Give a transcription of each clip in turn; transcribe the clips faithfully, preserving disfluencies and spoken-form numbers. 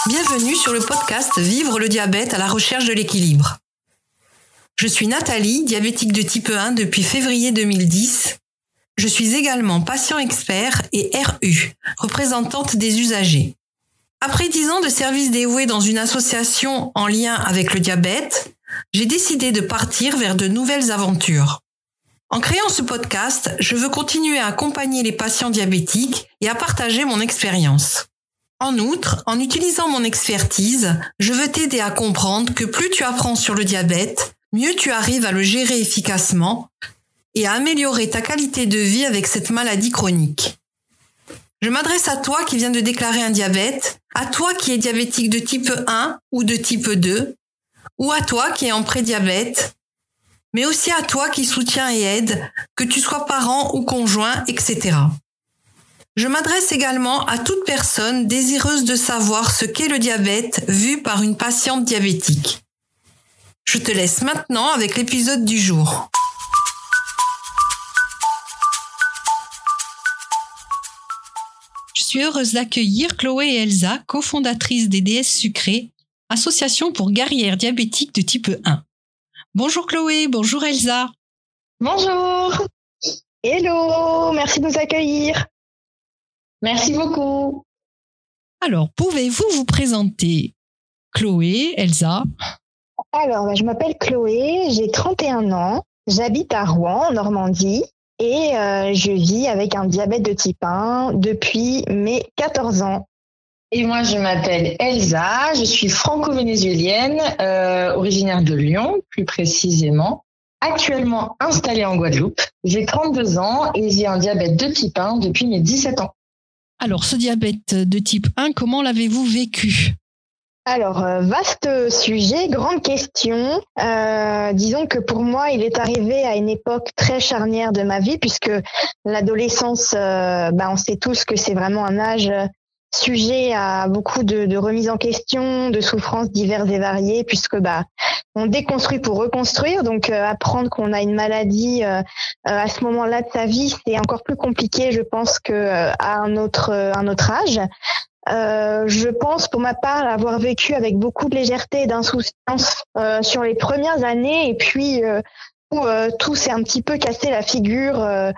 Bienvenue sur le podcast Vivre le diabète à la recherche de l'équilibre. Je suis Nathalie, diabétique de type un depuis février deux mille dix. Je suis également patient expert et R U, représentante des usagers. Après dix ans de service dévoué dans une association en lien avec le diabète, j'ai décidé de partir vers de nouvelles aventures. En créant ce podcast, je veux continuer à accompagner les patients diabétiques et à partager mon expérience. En outre, en utilisant mon expertise, je veux t'aider à comprendre que plus tu apprends sur le diabète, mieux tu arrives à le gérer efficacement et à améliorer ta qualité de vie avec cette maladie chronique. Je m'adresse à toi qui viens de déclarer un diabète, à toi qui es diabétique de type un ou de type deux, ou à toi qui es en prédiabète, mais aussi à toi qui soutiens et aide, que tu sois parent ou conjoint, et cetera. Je m'adresse également à toute personne désireuse de savoir ce qu'est le diabète vu par une patiente diabétique. Je te laisse maintenant avec l'épisode du jour. Je suis heureuse d'accueillir Chloé et Elsa, cofondatrices des Déesses Sucrées, association pour guerrières diabétiques de type un. Bonjour Chloé, bonjour Elsa. Bonjour. Hello, merci de nous accueillir. Merci beaucoup. Alors, pouvez-vous vous présenter, Chloé, Elsa? Alors, je m'appelle Chloé, j'ai trente et un ans, j'habite à Rouen, en Normandie, et euh, je vis avec un diabète de type un depuis mes quatorze ans. Et moi, je m'appelle Elsa, je suis franco-vénézuélienne, euh, originaire de Lyon, plus précisément, actuellement installée en Guadeloupe. J'ai trente-deux ans et j'ai un diabète de type un depuis mes dix-sept ans. Alors, ce diabète de type un, comment l'avez-vous vécu ? Alors, euh, vaste sujet, grande question. Euh, disons que pour moi, il est arrivé à une époque très charnière de ma vie, puisque l'adolescence, euh, bah, on sait tous que c'est vraiment un âge sujet à beaucoup de, de remises en question, de souffrances diverses et variées, puisque bah on déconstruit pour reconstruire. Donc euh, apprendre qu'on a une maladie euh, à ce moment-là de sa vie, c'est encore plus compliqué, je pense, que euh, à un autre un autre âge. Euh, je pense, pour ma part, avoir vécu avec beaucoup de légèreté et d'insouciance euh, sur les premières années, et puis euh, où euh, tout s'est un petit peu cassé la figure euh,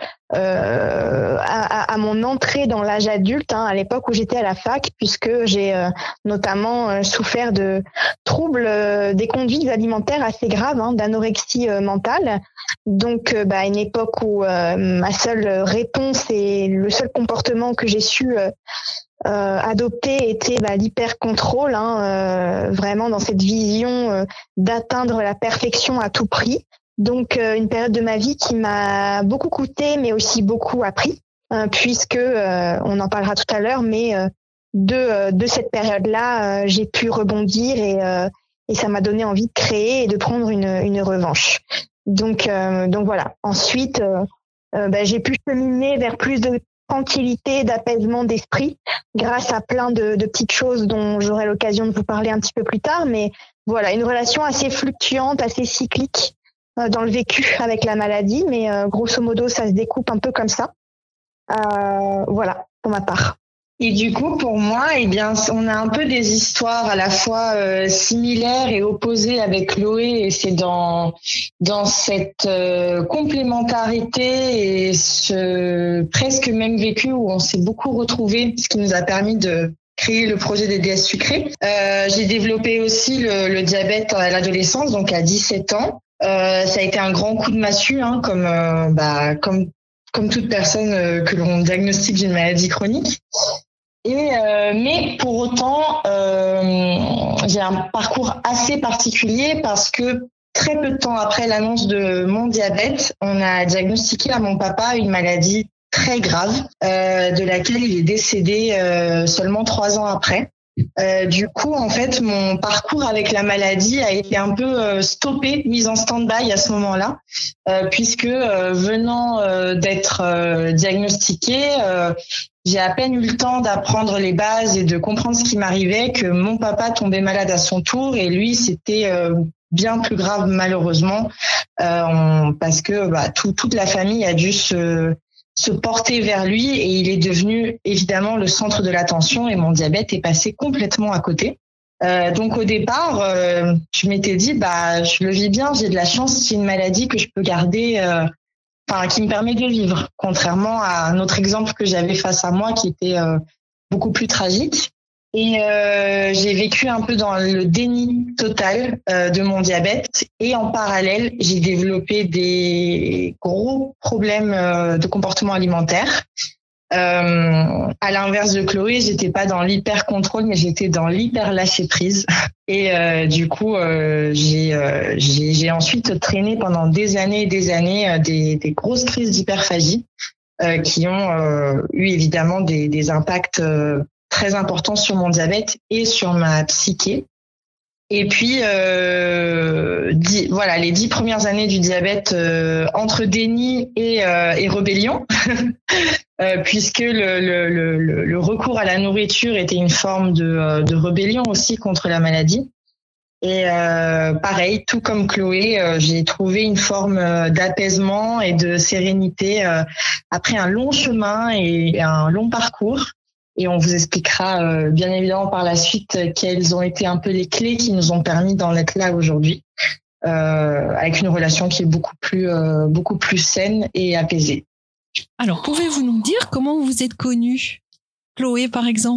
euh, à, à mon entrée dans l'âge adulte, hein, à l'époque où j'étais à la fac, puisque j'ai euh, notamment euh, souffert de troubles euh, des conduites alimentaires assez graves, hein, d'anorexie euh, mentale. Donc, euh, bah, une époque où euh, ma seule réponse et le seul comportement que j'ai su euh, Euh, adopté était bah, l'hyper-contrôle, hein, euh, vraiment dans cette vision euh, d'atteindre la perfection à tout prix. Donc euh, une période de ma vie qui m'a beaucoup coûté, mais aussi beaucoup appris, euh, puisque euh, on en parlera tout à l'heure, mais euh, de euh, de cette période-là, euh, j'ai pu rebondir et euh, et ça m'a donné envie de créer et de prendre une une revanche. Donc euh, donc voilà. Ensuite, euh, euh, bah, j'ai pu cheminer vers plus de tranquillité, d'apaisement d'esprit, grâce à plein de, de petites choses dont j'aurai l'occasion de vous parler un petit peu plus tard. Mais voilà, une relation assez fluctuante, assez cyclique euh, dans le vécu avec la maladie. Mais euh, grosso modo, ça se découpe un peu comme ça. Euh, voilà, pour ma part. Et du coup, pour moi, eh bien, on a un peu des histoires à la fois euh, similaires et opposées avec Chloé, et c'est dans dans cette euh, complémentarité et ce presque même vécu où on s'est beaucoup retrouvés, ce qui nous a permis de créer le projet des Déesses Sucrées. Euh, j'ai développé aussi le, le diabète à l'adolescence, donc à dix-sept ans. Euh, ça a été un grand coup de massue, hein, comme euh, bah comme comme toute personne euh, que l'on diagnostique d'une maladie chronique. Et euh, mais pour autant, euh, j'ai un parcours assez particulier parce que très peu de temps après l'annonce de mon diabète, on a diagnostiqué à mon papa une maladie très grave, euh, de laquelle il est décédé euh, seulement trois ans après. Euh, du coup, en fait, mon parcours avec la maladie a été un peu euh, stoppé, mis en stand-by à ce moment-là, euh, puisque euh, venant euh, d'être euh, diagnostiqué, euh, j'ai à peine eu le temps d'apprendre les bases et de comprendre ce qui m'arrivait que mon papa tombait malade à son tour, et lui, c'était euh, bien plus grave malheureusement, euh, on, parce que bah, tout, toute la famille a dû se se porter vers lui et il est devenu évidemment le centre de l'attention et mon diabète est passé complètement à côté. Euh, donc au départ, euh, je m'étais dit bah je le vis bien, j'ai de la chance, c'est une maladie que je peux garder, euh, enfin qui me permet de vivre, contrairement à un autre exemple que j'avais face à moi qui était euh, beaucoup plus tragique. Et euh, j'ai vécu un peu dans le déni total euh, de mon diabète et en parallèle, j'ai développé des gros problèmes euh, de comportement alimentaire. Euh, à l'inverse de Chloé, j'étais pas dans l'hyper contrôle, mais j'étais dans l'hyper lâcher prise. Et euh, du coup, euh, j'ai, euh, j'ai j'ai ensuite traîné pendant des années et des années euh, des, des grosses crises d'hyperphagie euh, qui ont euh, eu évidemment des, des impacts euh, très importants sur mon diabète et sur ma psyché. Et puis, euh, dix, voilà, les dix premières années du diabète euh, entre déni et, euh, et rébellion, euh, puisque le, le, le, le recours à la nourriture était une forme de, de rébellion aussi contre la maladie. Et euh, pareil, tout comme Chloé, euh, j'ai trouvé une forme d'apaisement et de sérénité euh, après un long chemin et un long parcours. Et on vous expliquera euh, bien évidemment par la suite quelles ont été un peu les clés qui nous ont permis d'en être là aujourd'hui, euh, avec une relation qui est beaucoup plus, euh, beaucoup plus saine et apaisée. Alors, pouvez-vous nous dire comment vous êtes connue, Chloé par exemple ?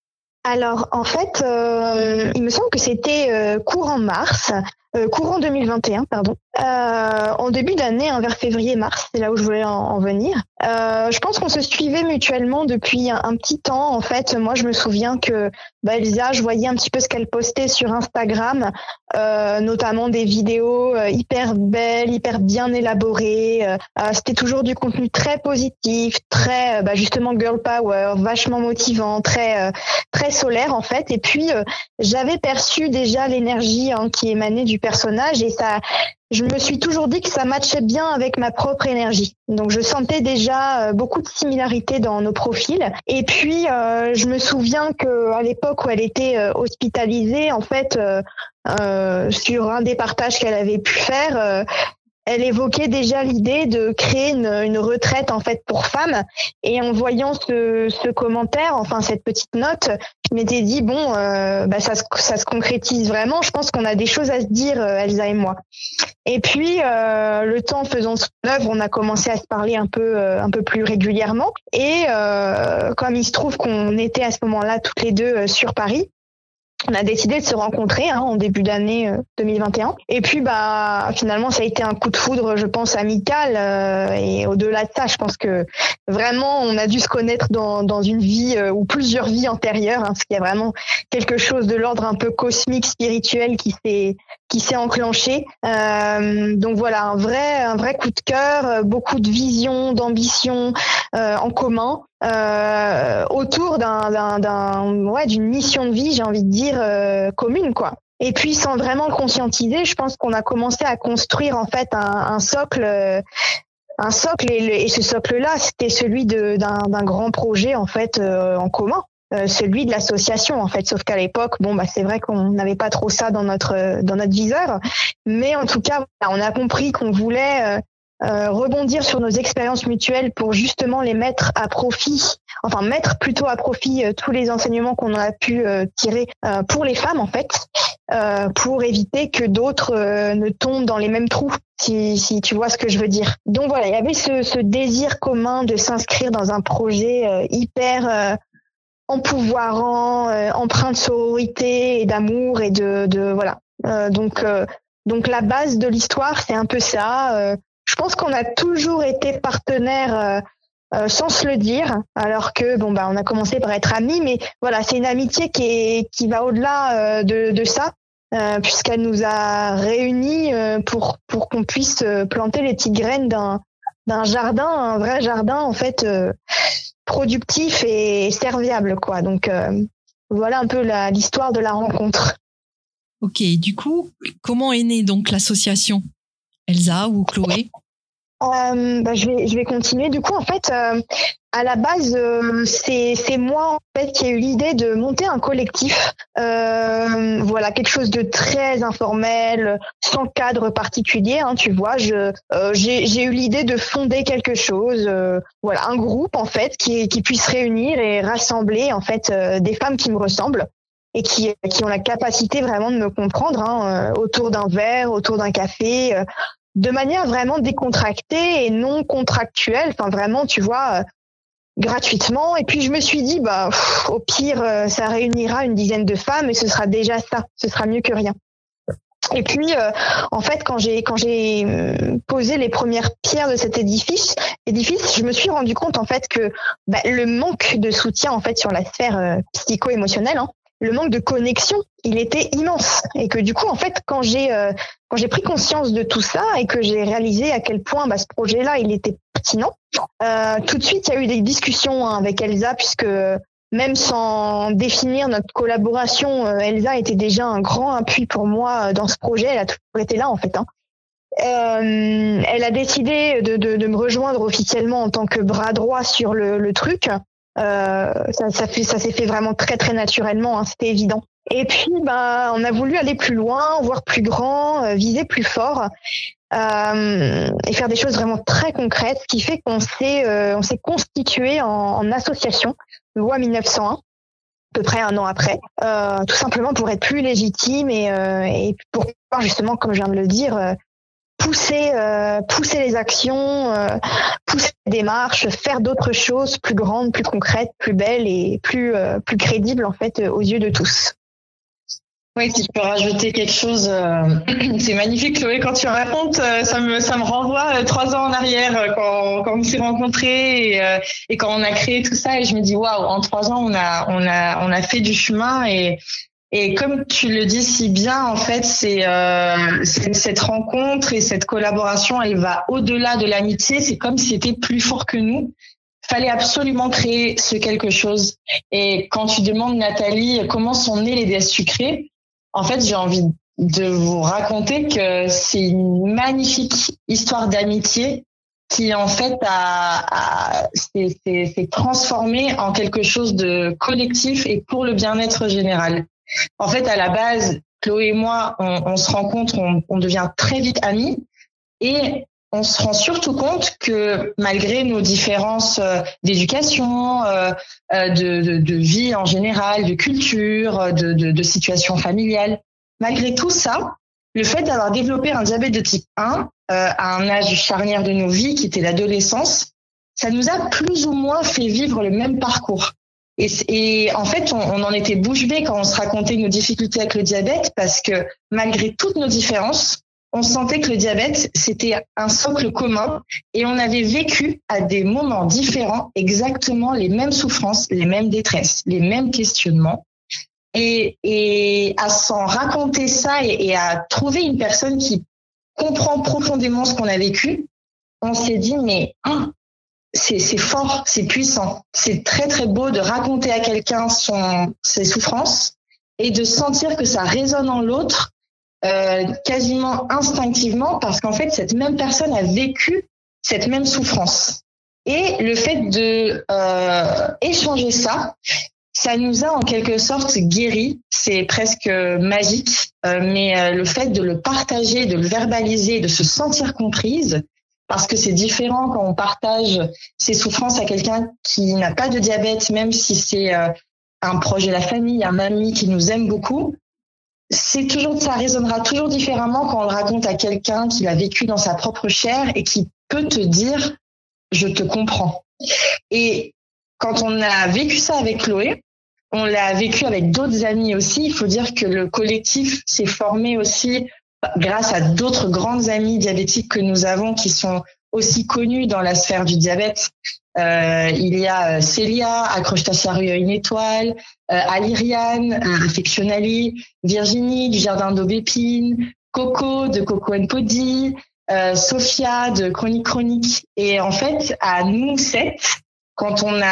Alors, en fait, euh, il me semble que c'était euh, courant mars, euh, courant deux mille vingt et un, pardon, euh, en début d'année, hein, vers février-mars, c'est là où je voulais en, en venir. Euh, je pense qu'on se suivait mutuellement depuis un, un petit temps. En fait, moi, je me souviens que bah, Elsa, je voyais un petit peu ce qu'elle postait sur Instagram, euh, notamment des vidéos euh, hyper belles, hyper bien élaborées. Euh, c'était toujours du contenu très positif, très, bah, justement, girl power, vachement motivant, très, euh, très solaire en fait. Et puis, euh, j'avais perçu déjà l'énergie hein, qui émanait du personnage et ça. Je me suis toujours dit que ça matchait bien avec ma propre énergie. Donc, je sentais déjà beaucoup de similarités dans nos profils. Et puis, euh, je me souviens que à l'époque où elle était hospitalisée, en fait, euh, euh, sur un des partages qu'elle avait pu faire, euh, elle évoquait déjà l'idée de créer une, une retraite en fait pour femmes. Et en voyant ce, ce commentaire, enfin cette petite note, je m'étais dit bon, euh, bah ça, se, ça se concrétise vraiment. Je pense qu'on a des choses à se dire, Elsa et moi. Et puis euh, le temps faisant son œuvre, on a commencé à se parler un peu, euh, un peu plus régulièrement. Et euh, comme il se trouve qu'on était à ce moment-là toutes les deux euh, sur Paris. On a décidé de se rencontrer hein, en début d'année deux mille vingt et un. Et puis, bah, finalement, ça a été un coup de foudre, je pense, amical. Euh, et au-delà de ça, je pense que vraiment, on a dû se connaître dans, dans une vie euh, ou plusieurs vies antérieures, hein, parce qu'il y a vraiment quelque chose de l'ordre un peu cosmique, spirituel qui s'est qui s'est enclenché. Euh, donc voilà, un vrai un vrai coup de cœur, beaucoup de vision, d'ambition euh, en commun. Euh, autour d'un, d'un, d'un, ouais, d'une mission de vie, j'ai envie de dire, euh, commune, quoi. Et puis, sans vraiment le conscientiser, je pense qu'on a commencé à construire, en fait, un, un socle, euh, un socle, et, et ce socle-là, c'était celui de, d'un, d'un grand projet, en fait, euh, en commun. Euh, celui de l'association, en fait. Sauf qu'à l'époque, bon, bah, c'est vrai qu'on n'avait pas trop ça dans notre, dans notre viseur. Mais en tout cas, on a compris qu'on voulait, euh, Euh, rebondir sur nos expériences mutuelles pour justement les mettre à profit, enfin mettre plutôt à profit euh, tous les enseignements qu'on a pu euh, tirer euh, pour les femmes en fait, euh, pour éviter que d'autres euh, ne tombent dans les mêmes trous, si, si tu vois ce que je veux dire. Donc voilà, il y avait ce, ce désir commun de s'inscrire dans un projet euh, hyper euh, empouvoirant, euh, empreint de sororité et d'amour et de, de voilà. Euh, donc euh, donc la base de l'histoire, c'est un peu ça. Euh, Je pense qu'on a toujours été partenaires euh, euh, sans se le dire, alors que bon bah on a commencé par être amis, mais voilà c'est une amitié qui est qui va au-delà euh, de, de ça, euh, puisqu'elle nous a réunis euh, pour pour qu'on puisse euh, planter les petites graines d'un d'un jardin, un vrai jardin en fait euh, productif et serviable quoi. Donc euh, voilà un peu la, l'histoire de la rencontre. Ok, du coup comment est née donc l'association, Elsa ou Chloé? Euh, bah, je vais je vais continuer. Du coup, en fait, euh, à la base, euh, c'est c'est moi en fait qui ai eu l'idée de monter un collectif. Euh, voilà, quelque chose de très informel, sans cadre particulier. Hein, tu vois, je euh, j'ai j'ai eu l'idée de fonder quelque chose. Euh, voilà, un groupe en fait qui qui puisse réunir et rassembler en fait euh, des femmes qui me ressemblent et qui qui ont la capacité vraiment de me comprendre hein, euh, autour d'un verre, autour d'un café. Euh, de manière vraiment décontractée et non contractuelle, enfin vraiment, tu vois, euh, gratuitement. Et puis je me suis dit, bah, pff, au pire, euh, ça réunira une dizaine de femmes et ce sera déjà ça, ce sera mieux que rien. Et puis, euh, en fait, quand j'ai quand j'ai euh, posé les premières pierres de cet édifice, édifice, je me suis rendu compte en fait que bah, le manque de soutien en fait sur la sphère euh, psycho-émotionnelle, hein, le manque de connexion, il était immense. Et que du coup, en fait, quand j'ai euh, quand j'ai pris conscience de tout ça et que j'ai réalisé à quel point bah, ce projet-là, il était pertinent, euh, tout de suite, il y a eu des discussions hein, avec Elsa, puisque même sans définir notre collaboration, euh, Elsa était déjà un grand appui pour moi dans ce projet. Elle a toujours été là, en fait. Hein. Euh, elle a décidé de, de, de me rejoindre officiellement en tant que bras droit sur le, le truc. Euh, ça, ça, fait, ça s'est fait vraiment très très naturellement, hein, c'était évident. Et puis, bah, on a voulu aller plus loin, voir plus grand, euh, viser plus fort euh, et faire des choses vraiment très concrètes, ce qui fait qu'on s'est, euh, on s'est constitué en, en association, loi mille neuf cent un, à peu près un an après, euh, tout simplement pour être plus légitime et, euh, et pour pouvoir justement, comme je viens de le dire, euh, pousser euh, pousser les actions, euh, pousser les démarches, faire d'autres choses plus grandes, plus concrètes, plus belles et plus euh, plus crédibles en fait aux yeux de tous. Oui, si je peux rajouter quelque chose, euh, c'est magnifique Chloé, quand tu racontes, euh, ça me ça me renvoie euh, trois ans en arrière euh, quand quand on s'est rencontrés et, euh, et quand on a créé tout ça et je me dis waouh, en trois ans on a on a on a fait du chemin et Et comme tu le dis si bien, en fait, c'est, euh, c'est cette rencontre et cette collaboration, elle va au-delà de l'amitié. C'est comme si c'était plus fort que nous. Fallait absolument créer ce quelque chose. Et quand tu demandes, Nathalie, comment sont nées les déesses sucrées, en fait, j'ai envie de vous raconter que c'est une magnifique histoire d'amitié qui, en fait, a, a s'est, s'est, s'est transformée en quelque chose de collectif et pour le bien-être général. En fait, à la base, Chloé et moi, on, on se rencontre, on, on devient très vite amis et on se rend surtout compte que malgré nos différences euh, d'éducation, euh, de, de, de vie en général, de culture, de, de, de situation familiale, malgré tout ça, le fait d'avoir développé un diabète de type un euh, à un âge charnière de nos vies, qui était l'adolescence, ça nous a plus ou moins fait vivre le même parcours. Et, et en fait, on, on en était bouche bée quand on se racontait nos difficultés avec le diabète parce que malgré toutes nos différences, on sentait que le diabète, c'était un socle commun et on avait vécu à des moments différents exactement les mêmes souffrances, les mêmes détresses, les mêmes questionnements. Et, et à s'en raconter ça et, et à trouver une personne qui comprend profondément ce qu'on a vécu, on s'est dit, mais... Oh, C'est, c'est fort, c'est puissant. C'est très, très beau de raconter à quelqu'un son, ses souffrances et de sentir que ça résonne en l'autre euh, quasiment instinctivement parce qu'en fait, cette même personne a vécu cette même souffrance. Et le fait de euh, échanger ça, ça nous a en quelque sorte guéri. C'est presque magique, euh, mais euh, le fait de le partager, de le verbaliser, de se sentir comprise, parce que c'est différent quand on partage ses souffrances à quelqu'un qui n'a pas de diabète, même si c'est euh, un proche de la famille, un ami qui nous aime beaucoup. C'est toujours, ça résonnera toujours différemment quand on le raconte à quelqu'un qui l'a vécu dans sa propre chair et qui peut te dire « je te comprends ». Et quand on a vécu ça avec Chloé, on l'a vécu avec d'autres amis aussi. Il faut dire que le collectif s'est formé aussi grâce à d'autres grandes amies diabétiques que nous avons qui sont aussi connues dans la sphère du diabète. Euh, il y a Célia, accroche ta charrue à une étoile, euh, Aliriane, euh, Affectionali, Virginie du Jardin d'Aubépine, Coco de Coco and Poddy, euh, Sophia de Chronique Chronique. Et en fait, à nous sept, quand on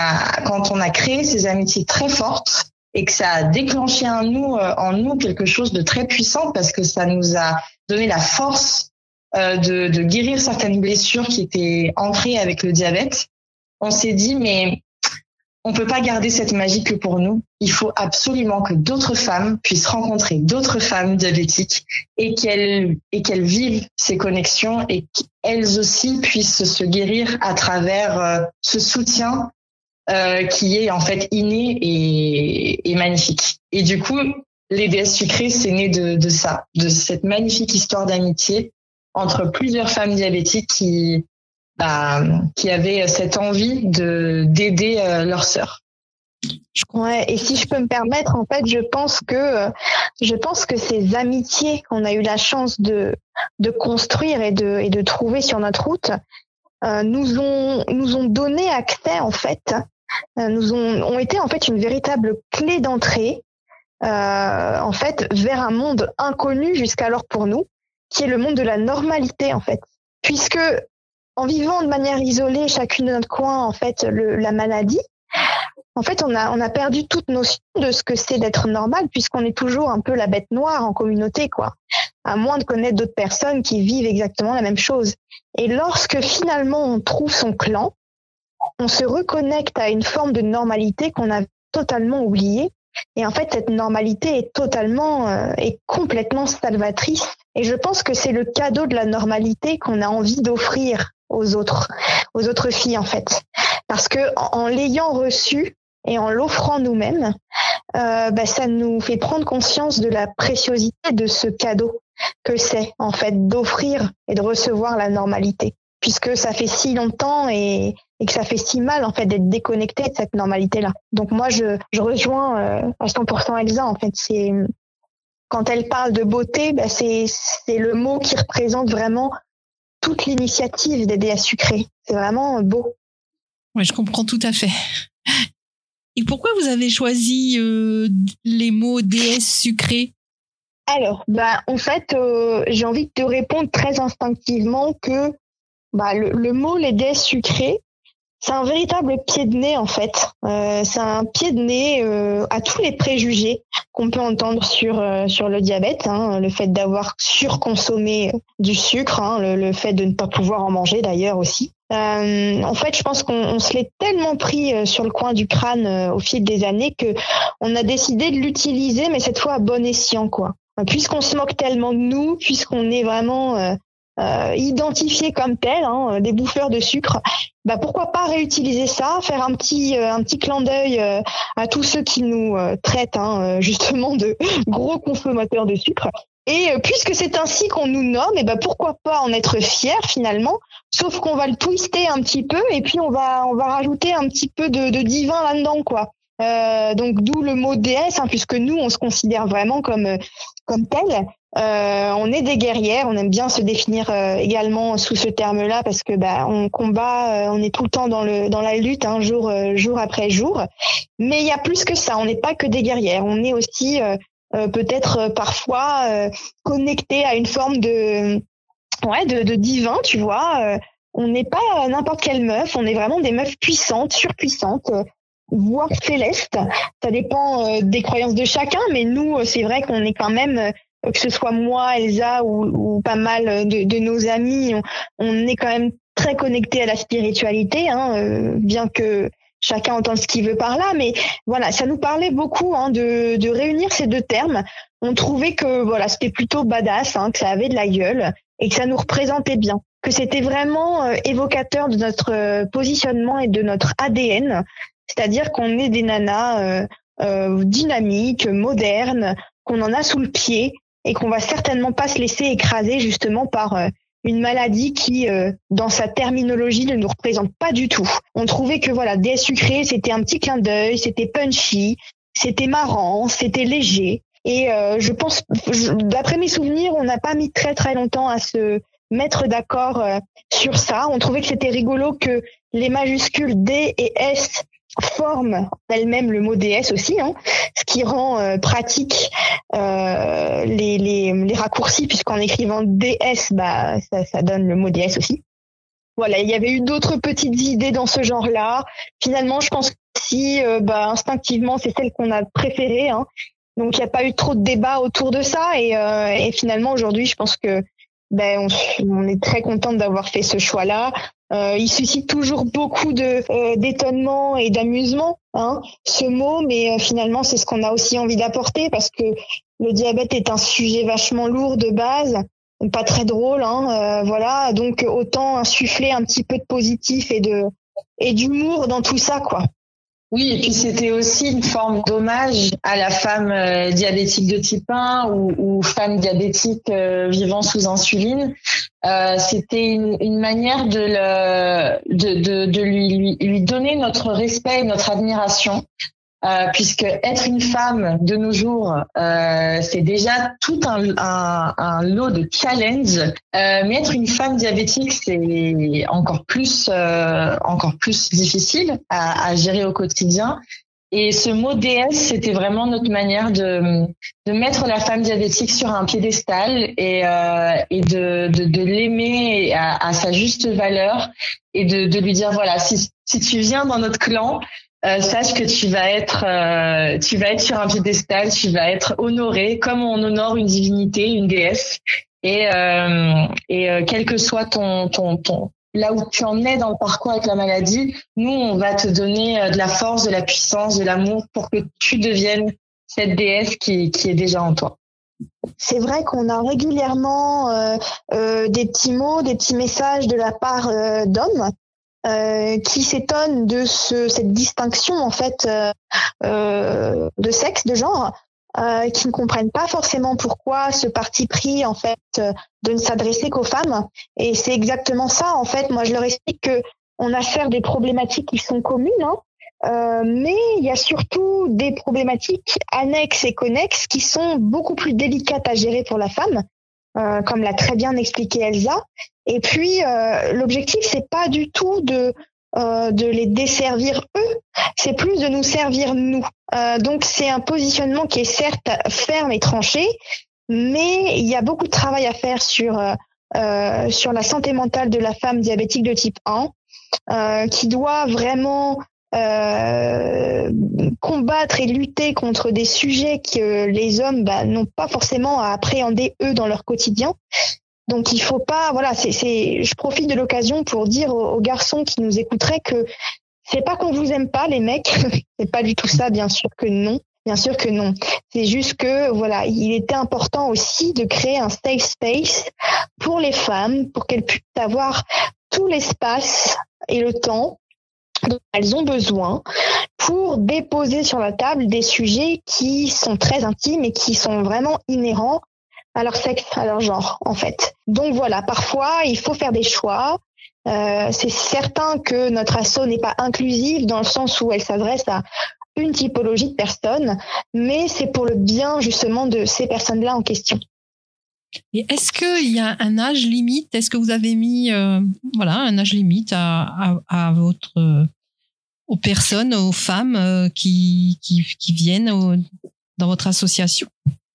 a quand on a créé ces amitiés très fortes, et que ça a déclenché en nous, en nous quelque chose de très puissant parce que ça nous a donné la force euh, de, de guérir certaines blessures qui étaient ancrées avec le diabète, on s'est dit, mais on peut pas garder cette magie que pour nous. Il faut absolument que d'autres femmes puissent rencontrer d'autres femmes diabétiques et qu'elles, et qu'elles vivent ces connexions et qu'elles aussi puissent se guérir à travers euh, ce soutien euh, qui est en fait inné et, et magnifique. Et du coup, les déesses sucrées, c'est né de, de ça, de cette magnifique histoire d'amitié entre plusieurs femmes diabétiques qui Bah, qui avaient cette envie de d'aider euh, leur sœur. Ouais, et si je peux me permettre, en fait, je pense que je pense que ces amitiés qu'on a eu la chance de de construire et de et de trouver sur notre route euh, nous ont nous ont donné accès, en fait, euh, nous ont ont été en fait une véritable clé d'entrée euh, en fait vers un monde inconnu jusqu'alors pour nous, qui est le monde de la normalité, en fait, puisque en vivant de manière isolée, chacune de notre coin, en fait, le, la maladie, en fait, on a, on a perdu toute notion de ce que c'est d'être normal, puisqu'on est toujours un peu la bête noire en communauté, quoi. À moins de connaître d'autres personnes qui vivent exactement la même chose. Et lorsque finalement on trouve son clan, on se reconnecte à une forme de normalité qu'on a totalement oubliée. Et en fait, cette normalité est totalement, euh, est complètement salvatrice. Et je pense que c'est le cadeau de la normalité qu'on a envie d'offrir aux autres, aux autres filles, en fait. Parce que en, en l'ayant reçu et en l'offrant nous-mêmes, euh, bah, ça nous fait prendre conscience de la préciosité de ce cadeau que c'est, en fait, d'offrir et de recevoir la normalité. Puisque ça fait si longtemps et, et que ça fait si mal, en fait, d'être déconnecté de cette normalité-là. Donc moi, je, je rejoins euh, à cent pour cent Elsa, en fait. C'est, quand elle parle de beauté, bah, c'est, c'est le mot qui représente vraiment toute l'initiative des déesses sucrées. C'est vraiment beau. Oui, je comprends tout à fait. Et pourquoi vous avez choisi euh, les mots déesses sucrées ? Alors, bah, en fait, euh, j'ai envie de te répondre très instinctivement que bah, le, le mot les déesses sucrées, c'est un véritable pied de nez, en fait. Euh, c'est un pied de nez euh, à tous les préjugés qu'on peut entendre sur euh, sur le diabète, hein, le fait d'avoir surconsommé du sucre, hein, le, le fait de ne pas pouvoir en manger d'ailleurs aussi. Euh, en fait, je pense qu'on on se l'est tellement pris euh, sur le coin du crâne euh, au fil des années que on a décidé de l'utiliser, mais cette fois à bon escient, quoi. Puisqu'on se moque tellement de nous, puisqu'on est vraiment euh, euh, identifiés comme tels, hein, des bouffeurs de sucre, bah pourquoi pas réutiliser ça, faire un petit euh, un petit clin d'œil euh, à tous ceux qui nous euh, traitent hein, justement de gros consommateurs de sucre. Et euh, puisque c'est ainsi qu'on nous nomme, et bah pourquoi pas en être fier finalement. Sauf qu'on va le twister un petit peu et puis on va on va rajouter un petit peu de, de divin là-dedans, quoi. Euh, donc d'où le mot déesse, hein, puisque nous on se considère vraiment comme comme tel. Euh, on est des guerrières, on aime bien se définir euh, également sous ce terme-là parce que bah on combat, euh, on est tout le temps dans le dans la lutte, hein, jour euh, jour après jour. Mais il y a plus que ça, on n'est pas que des guerrières, on est aussi euh, euh, peut-être euh, parfois euh, connecté à une forme de ouais de, de divin, tu vois. Euh, on n'est pas n'importe quelle meuf, on est vraiment des meufs puissantes, surpuissantes. Euh, voire céleste, ça dépend euh, des croyances de chacun, mais nous, c'est vrai qu'on est quand même, euh, que ce soit moi, Elsa ou, ou pas mal de, de nos amis, on, on est quand même très connectés à la spiritualité, hein, euh, bien que chacun entende ce qu'il veut par là, mais voilà, ça nous parlait beaucoup hein, de, de réunir ces deux termes. On trouvait que voilà, c'était plutôt badass, hein, que ça avait de la gueule et que ça nous représentait bien, que c'était vraiment euh, évocateur de notre euh, positionnement et de notre A D N. C'est-à-dire qu'on est des nanas euh, euh, dynamiques, modernes, qu'on en a sous le pied et qu'on va certainement pas se laisser écraser justement par euh, une maladie qui, euh, dans sa terminologie, ne nous représente pas du tout. On trouvait que voilà, déesse sucrée, c'était un petit clin d'œil, c'était punchy, c'était marrant, c'était léger. Et euh, je pense, je, d'après mes souvenirs, on n'a pas mis très très longtemps à se mettre d'accord euh, sur ça. On trouvait que c'était rigolo que les majuscules D et S forme elle-même le mot déesse aussi, hein, ce qui rend euh, pratique euh, les, les, les raccourcis, puisqu'en écrivant D S, bah, ça, ça donne le mot déesse aussi. Voilà, il y avait eu d'autres petites idées dans ce genre-là. Finalement, je pense que si, euh, bah, instinctivement, c'est celle qu'on a préférée. Hein. Donc, il n'y a pas eu trop de débat autour de ça. Et, euh, et finalement, aujourd'hui, je pense que ben on, on est très contente d'avoir fait ce choix-là. Euh, il suscite toujours beaucoup de euh, d'étonnement et d'amusement, hein, ce mot, mais euh, finalement c'est ce qu'on a aussi envie d'apporter parce que le diabète est un sujet vachement lourd de base, pas très drôle, hein, euh, voilà, donc autant insuffler un petit peu de positif et de et d'humour dans tout ça, quoi. Oui, et puis c'était aussi une forme d'hommage à la femme euh, diabétique de type un ou, ou femme diabétique euh, vivant sous insuline. Euh, c'était une, une manière de, le, de, de, de lui, lui, lui donner notre respect et notre admiration. Euh, puisque être une femme de nos jours, euh, c'est déjà tout un, un, un lot de challenges. Euh, mais être une femme diabétique, c'est encore plus, euh, encore plus difficile à, à gérer au quotidien. Et ce mot déesse, c'était vraiment notre manière de, de mettre la femme diabétique sur un piédestal et, euh, et de, de, de l'aimer à, à sa juste valeur et de, de lui dire voilà, si, si tu viens dans notre clan, Euh, sache que tu vas être, euh, tu vas être sur un piédestal, tu vas être honoré comme on honore une divinité, une déesse. Et, euh, et euh, quel que soit ton, ton, ton, là où tu en es dans le parcours avec la maladie, nous on va te donner euh, de la force, de la puissance, de l'amour pour que tu deviennes cette déesse qui, qui est déjà en toi. C'est vrai qu'on a régulièrement euh, euh, des petits mots, des petits messages de la part euh, d'hommes. Euh, qui s'étonnent de ce, cette distinction en fait euh, euh, de sexe, de genre, euh, qui ne comprennent pas forcément pourquoi ce parti pris en fait euh, de ne s'adresser qu'aux femmes. Et c'est exactement ça en fait. Moi, je leur explique que on a certes des problématiques qui sont communes, hein, euh, mais il y a surtout des problématiques annexes et connexes qui sont beaucoup plus délicates à gérer pour la femme. Euh, comme l'a très bien expliqué Elsa. Et puis, euh, l'objectif, c'est pas du tout de euh, de les desservir eux, c'est plus de nous servir nous. Euh, donc, c'est un positionnement qui est certes ferme et tranché, mais il y a beaucoup de travail à faire sur euh, sur la santé mentale de la femme diabétique de type un, euh, qui doit vraiment Euh, combattre et lutter contre des sujets que les hommes bah, n'ont pas forcément à appréhender eux dans leur quotidien. Donc il faut pas, voilà, c'est, c'est, je profite de l'occasion pour dire aux, aux garçons qui nous écouteraient que c'est pas qu'on vous aime pas les mecs, c'est pas du tout ça, bien sûr que non, bien sûr que non. C'est juste que voilà, il était important aussi de créer un safe space pour les femmes, pour qu'elles puissent avoir tout l'espace et le temps dont elles ont besoin pour déposer sur la table des sujets qui sont très intimes et qui sont vraiment inhérents à leur sexe, à leur genre, en fait. Donc voilà, parfois, il faut faire des choix. Euh, c'est certain que notre asso n'est pas inclusive dans le sens où elle s'adresse à une typologie de personnes, mais c'est pour le bien, justement, de ces personnes-là en question. Et est-ce qu'il y a un âge limite? Est-ce que vous avez mis euh, voilà, un âge limite à, à, à votre, euh, aux personnes, aux femmes euh, qui, qui, qui viennent au, dans votre association?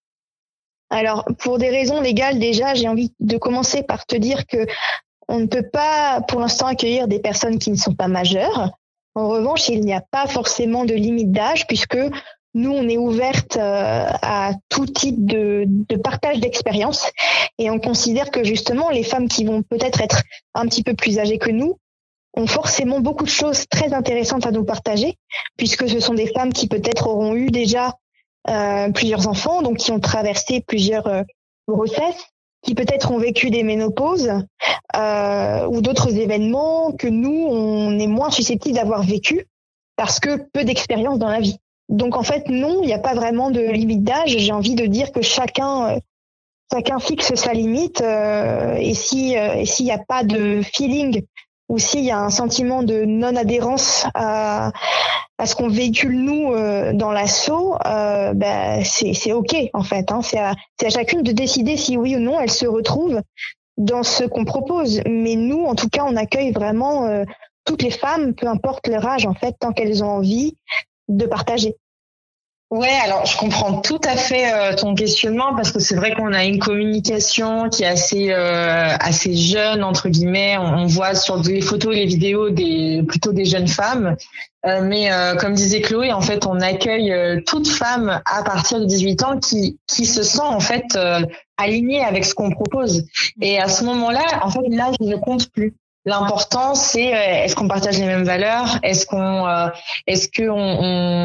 Alors, pour des raisons légales, déjà, j'ai envie de commencer par te dire que on ne peut pas, pour l'instant, accueillir des personnes qui ne sont pas majeures. En revanche, il n'y a pas forcément de limite d'âge puisque nous, on est ouverte euh, à tout type de, de partage d'expérience et on considère que justement, les femmes qui vont peut-être être un petit peu plus âgées que nous ont forcément beaucoup de choses très intéressantes à nous partager puisque ce sont des femmes qui peut-être auront eu déjà euh, plusieurs enfants, donc qui ont traversé plusieurs euh, grossesses, qui peut-être ont vécu des ménopauses euh, ou d'autres événements que nous, on est moins susceptibles d'avoir vécu parce que peu d'expérience dans la vie. Donc en fait non, il n'y a pas vraiment de limite d'âge. J'ai envie de dire que chacun, euh, chacun fixe sa limite euh, et si euh, et s'il n'y a pas de feeling ou s'il y a un sentiment de non-adhérence à à ce qu'on véhicule nous euh, dans l'assaut, euh, ben c'est c'est ok en fait. Hein, c'est à c'est à chacune de décider si oui ou non elle se retrouve dans ce qu'on propose. Mais nous, en tout cas, on accueille vraiment euh, toutes les femmes, peu importe leur âge en fait, tant qu'elles ont envie de partager. Ouais, alors je comprends tout à fait euh, ton questionnement parce que c'est vrai qu'on a une communication qui est assez euh, assez jeune entre guillemets. On, on voit sur les photos et les vidéos des plutôt des jeunes femmes, euh, mais euh, comme disait Chloé, en fait, on accueille euh, toute femme à partir de dix-huit ans qui qui se sent en fait euh, alignée avec ce qu'on propose. Et à ce moment-là, en fait, l'âge ne compte plus. L'important, c'est euh, est-ce qu'on partage les mêmes valeurs, est-ce qu'on, euh, est-ce que on,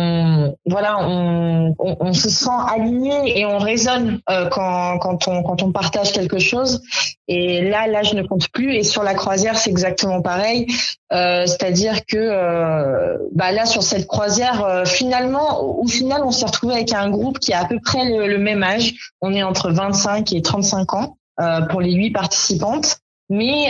on voilà, on, on, on se sent aligné et on raisonne euh, quand quand on quand on partage quelque chose. Et là, l'âge ne compte plus. Et sur la croisière, c'est exactement pareil. Euh, c'est-à-dire que euh, bah là, sur cette croisière, euh, finalement, au final, on s'est retrouvé avec un groupe qui a à peu près le, le même âge. On est entre vingt-cinq et trente-cinq ans euh, pour les huit participantes. Mais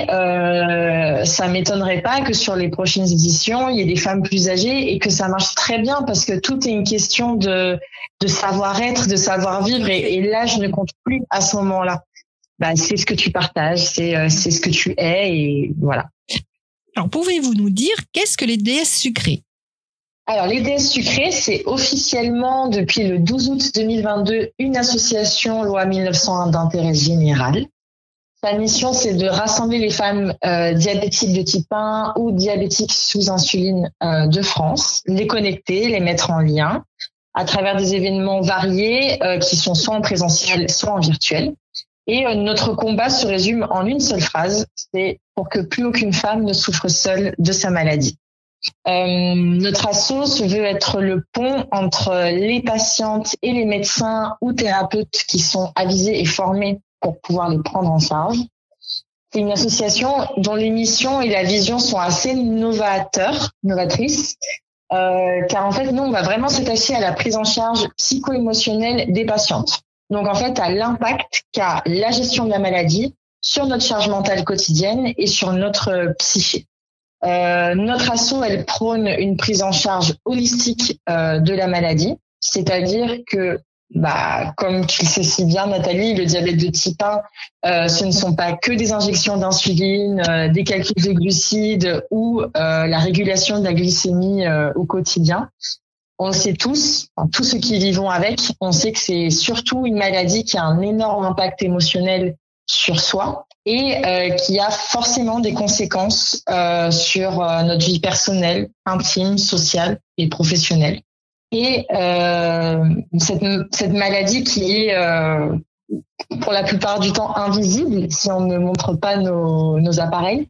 euh, ça m'étonnerait pas que sur les prochaines éditions, il y ait des femmes plus âgées et que ça marche très bien parce que tout est une question de, de savoir-être, de savoir-vivre et, et l'âge ne compte plus à ce moment-là. Bah, c'est ce que tu partages, c'est, c'est ce que tu es et voilà. Alors, pouvez-vous nous dire qu'est-ce que les déesses sucrées ? Alors, les déesses sucrées, c'est officiellement depuis le douze août deux mille vingt-deux une association loi mille neuf cent un d'intérêt général. Sa mission, c'est de rassembler les femmes euh, diabétiques de type un ou diabétiques sous insuline euh, de France, les connecter, les mettre en lien à travers des événements variés euh, qui sont soit en présentiel, soit en virtuel. Et euh, notre combat se résume en une seule phrase, c'est pour que plus aucune femme ne souffre seule de sa maladie. Euh, notre asso se veut être le pont entre les patientes et les médecins ou thérapeutes qui sont avisés et formés pour pouvoir les prendre en charge. C'est une association dont les missions et la vision sont assez novateurs, novatrices, euh, car en fait, nous, on va vraiment s'attacher à la prise en charge psycho-émotionnelle des patientes. Donc, en fait, à l'impact qu'a la gestion de la maladie sur notre charge mentale quotidienne et sur notre psyché. Euh, notre asso, elle prône une prise en charge holistique euh, de la maladie, c'est-à-dire que Bah, comme tu le sais si bien, Nathalie, le diabète de type un, euh, ce ne sont pas que des injections d'insuline, euh, des calculs de glucides ou euh, la régulation de la glycémie euh, au quotidien. On le sait tous, enfin, tous ceux qui vivons avec, on sait que c'est surtout une maladie qui a un énorme impact émotionnel sur soi et euh, qui a forcément des conséquences euh, sur euh, notre vie personnelle, intime, sociale et professionnelle. Et euh, cette, cette maladie qui est euh, pour la plupart du temps invisible si on ne montre pas nos, nos appareils,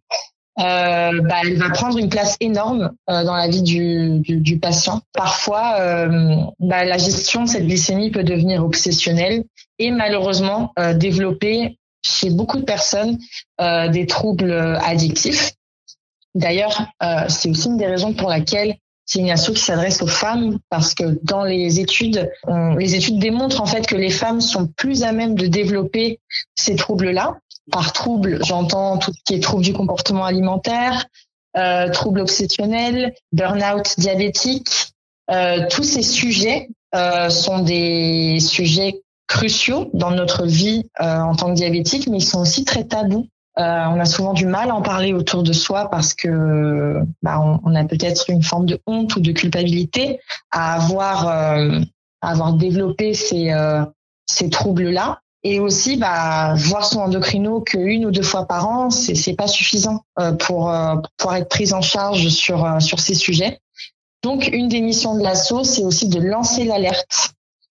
euh, bah, elle va prendre une place énorme euh, dans la vie du, du, du patient. Parfois, euh, bah, la gestion de cette glycémie peut devenir obsessionnelle et malheureusement euh, développer chez beaucoup de personnes euh, des troubles addictifs. D'ailleurs, euh, c'est aussi une des raisons pour laquelle c'est une asso qui s'adresse aux femmes parce que dans les études, on, les études démontrent en fait que les femmes sont plus à même de développer ces troubles-là. Par troubles, j'entends tout ce qui est troubles du comportement alimentaire, euh, troubles obsessionnels, burn-out diabétique. Euh, tous ces sujets euh, sont des sujets cruciaux dans notre vie euh, en tant que diabétique, mais ils sont aussi très tabous. Euh, on a souvent du mal à en parler autour de soi parce que bah, on, on a peut-être une forme de honte ou de culpabilité à avoir euh, à avoir développé ces euh, ces troubles-là. Et aussi, bah, voir son endocrino qu'une ou deux fois par an, c'est c'est pas suffisant euh, pour, euh, pour pouvoir être prise en charge sur euh, sur ces sujets. Donc, une des missions de l'asso, c'est aussi de lancer l'alerte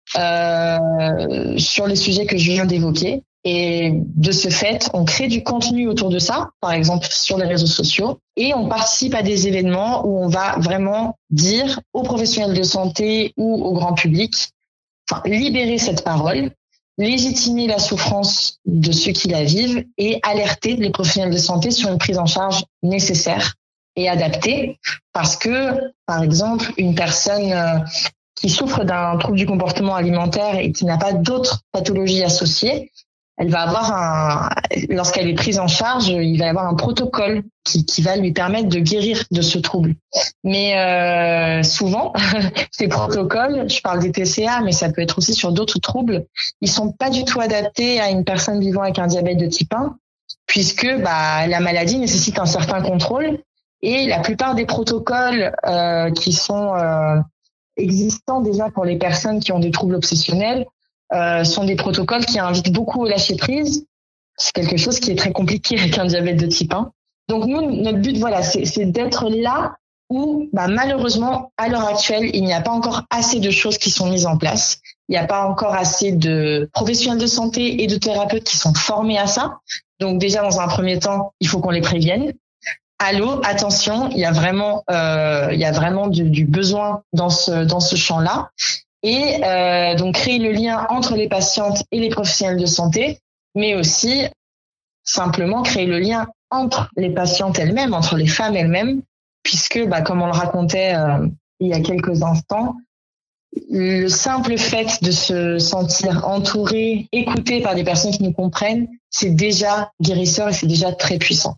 euh, sur les sujets que je viens d'évoquer. Et de ce fait, on crée du contenu autour de ça, par exemple sur les réseaux sociaux, et on participe à des événements où on va vraiment dire aux professionnels de santé ou au grand public, enfin, libérer cette parole, légitimer la souffrance de ceux qui la vivent et alerter les professionnels de santé sur une prise en charge nécessaire et adaptée. Parce que, par exemple, une personne euh, qui souffre d'un trouble du comportement alimentaire et qui n'a pas d'autres pathologies associées, elle va avoir un, lorsqu'elle est prise en charge, il va y avoir un protocole qui, qui va lui permettre de guérir de ce trouble. Mais euh, souvent, ces protocoles, je parle des T C A, mais ça peut être aussi sur d'autres troubles, ils sont pas du tout adaptés à une personne vivant avec un diabète de type un, puisque bah, la maladie nécessite un certain contrôle et la plupart des protocoles euh, qui sont euh, existants déjà pour les personnes qui ont des troubles obsessionnels euh, sont des protocoles qui invitent beaucoup au lâcher prise. C'est quelque chose qui est très compliqué avec un diabète de type un. Donc nous, notre but, voilà, c'est, c'est d'être là où, bah, malheureusement, à l'heure actuelle, il n'y a pas encore assez de choses qui sont mises en place. Il n'y a pas encore assez de professionnels de santé et de thérapeutes qui sont formés à ça. Donc déjà, dans un premier temps, il faut qu'on les prévienne. Allô, attention, il y a vraiment, euh, il y a vraiment du, du besoin dans ce dans ce champ-là. Et euh, donc créer le lien entre les patientes et les professionnels de santé, mais aussi simplement créer le lien entre les patientes elles-mêmes, entre les femmes elles-mêmes, puisque, bah, comme on le racontait euh, il y a quelques instants, le simple fait de se sentir entouré, écouté par des personnes qui nous comprennent, c'est déjà guérisseur et c'est déjà très puissant.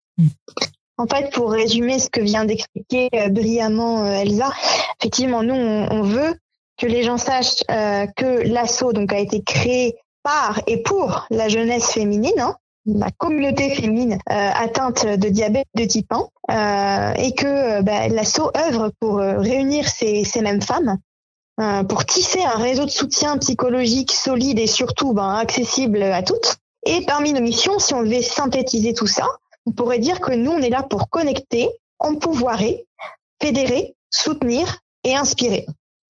En fait, pour résumer ce que vient d'expliquer euh, brillamment euh, Elsa, effectivement, nous, on, on veut que les gens sachent euh, que l'asso donc a été créé par et pour la jeunesse féminine, hein, la communauté féminine euh, atteinte de diabète de type un, euh, et que euh, bah, l'asso œuvre pour euh, réunir ces, ces mêmes femmes, euh, pour tisser un réseau de soutien psychologique solide et surtout ben, accessible à toutes. Et parmi nos missions, si on devait synthétiser tout ça, on pourrait dire que nous, on est là pour connecter, empouvoirer, fédérer, soutenir et inspirer.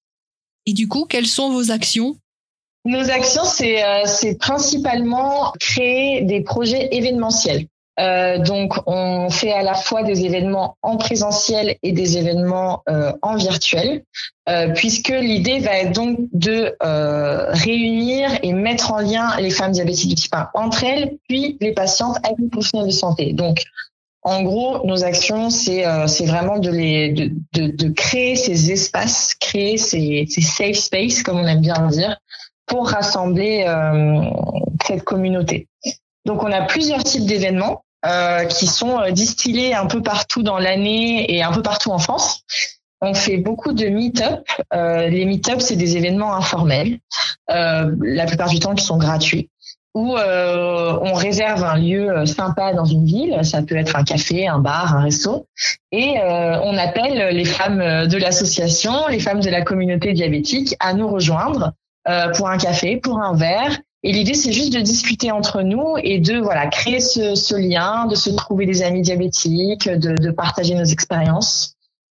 Et du coup, quelles sont vos actions ? Nos actions, c'est, euh, c'est principalement créer des projets événementiels. Euh, donc, on fait à la fois des événements en présentiel et des événements euh, en virtuel, euh, puisque l'idée va être donc de euh, réunir et mettre en lien les femmes diabétiques de type un entre elles, puis les patientes avec les professionnels de santé. Donc, en gros, nos actions, c'est euh, c'est vraiment de les de, de de créer ces espaces, créer ces ces safe spaces, comme on aime bien dire, pour rassembler euh, cette communauté. Donc, on a plusieurs types d'événements euh, qui sont distillés un peu partout dans l'année et un peu partout en France. On fait beaucoup de meet-up. Euh, les meet-up, c'est des événements informels, euh, la plupart du temps qui sont gratuits, où euh, on réserve un lieu sympa dans une ville. Ça peut être un café, un bar, un resto. Et euh, on appelle les femmes de l'association, les femmes de la communauté diabétique à nous rejoindre euh, pour un café, pour un verre. Et l'idée, c'est juste de discuter entre nous et de voilà créer ce, ce lien, de se trouver des amis diabétiques, de, de partager nos expériences.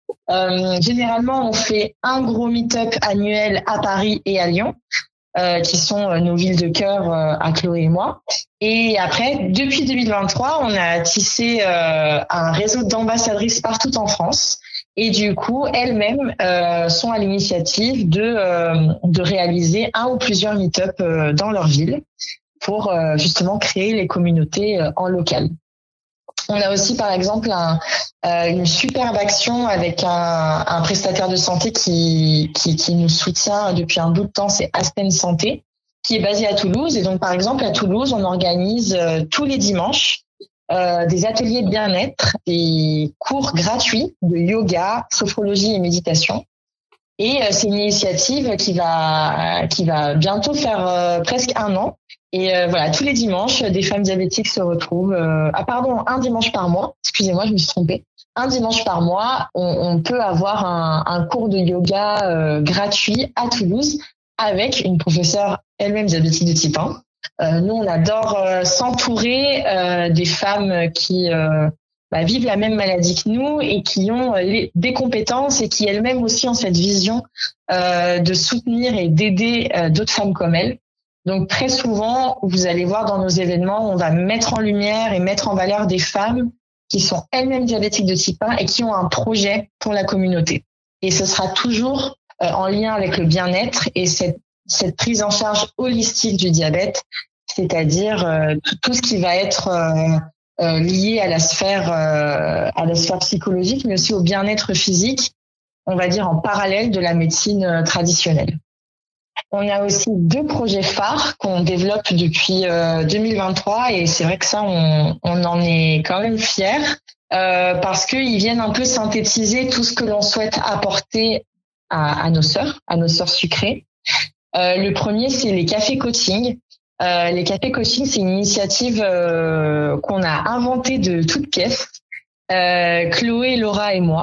Euh, généralement, on fait un gros meet-up annuel à Paris et à Lyon, euh, qui sont euh, nos villes de cœur euh, à Chloé et moi. Et après, depuis deux mille vingt-trois, on a tissé euh, un réseau d'ambassadrices partout en France. Et du coup, elles-mêmes euh, sont à l'initiative de euh, de réaliser un ou plusieurs meet-up euh, dans leur ville pour euh, justement créer les communautés euh, en local. On a aussi, par exemple, un, euh, une superbe action avec un, un prestataire de santé qui, qui qui nous soutient depuis un bout de temps, c'est Aspen Santé, qui est basé à Toulouse. Et donc, par exemple, à Toulouse, on organise euh, tous les dimanches Euh, des ateliers de bien-être, des cours gratuits de yoga, sophrologie et méditation. Et euh, c'est une initiative qui va qui va bientôt faire euh, presque un an. Et euh, voilà, tous les dimanches, des femmes diabétiques se retrouvent. Euh, ah pardon, un dimanche par mois. Excusez-moi, je me suis trompée. Un dimanche par mois, on, on peut avoir un, un cours de yoga euh, gratuit à Toulouse avec une professeure elle-même diabétique de type un. Euh, nous, on adore euh, s'entourer euh, des femmes qui euh, bah, vivent la même maladie que nous et qui ont euh, les, des compétences et qui elles-mêmes aussi ont cette vision euh, de soutenir et d'aider euh, d'autres femmes comme elles. Donc très souvent, vous allez voir dans nos événements, on va mettre en lumière et mettre en valeur des femmes qui sont elles-mêmes diabétiques de type un et qui ont un projet pour la communauté. Et ce sera toujours euh, en lien avec le bien-être et cette cette prise en charge holistique du diabète, c'est-à-dire euh, tout, tout ce qui va être euh, euh, lié à la sphère euh, à la sphère psychologique, mais aussi au bien-être physique, on va dire en parallèle de la médecine euh, traditionnelle. On a aussi deux projets phares qu'on développe depuis euh, deux mille vingt-trois et c'est vrai que ça, on, on en est quand même fiers euh, parce qu'ils viennent un peu synthétiser tout ce que l'on souhaite apporter à, à nos sœurs, à nos sœurs sucrées. Euh, le premier, c'est les cafés coaching. Euh, les cafés coaching, c'est une initiative euh, qu'on a inventée de toutes pièces, euh, Chloé, Laura et moi.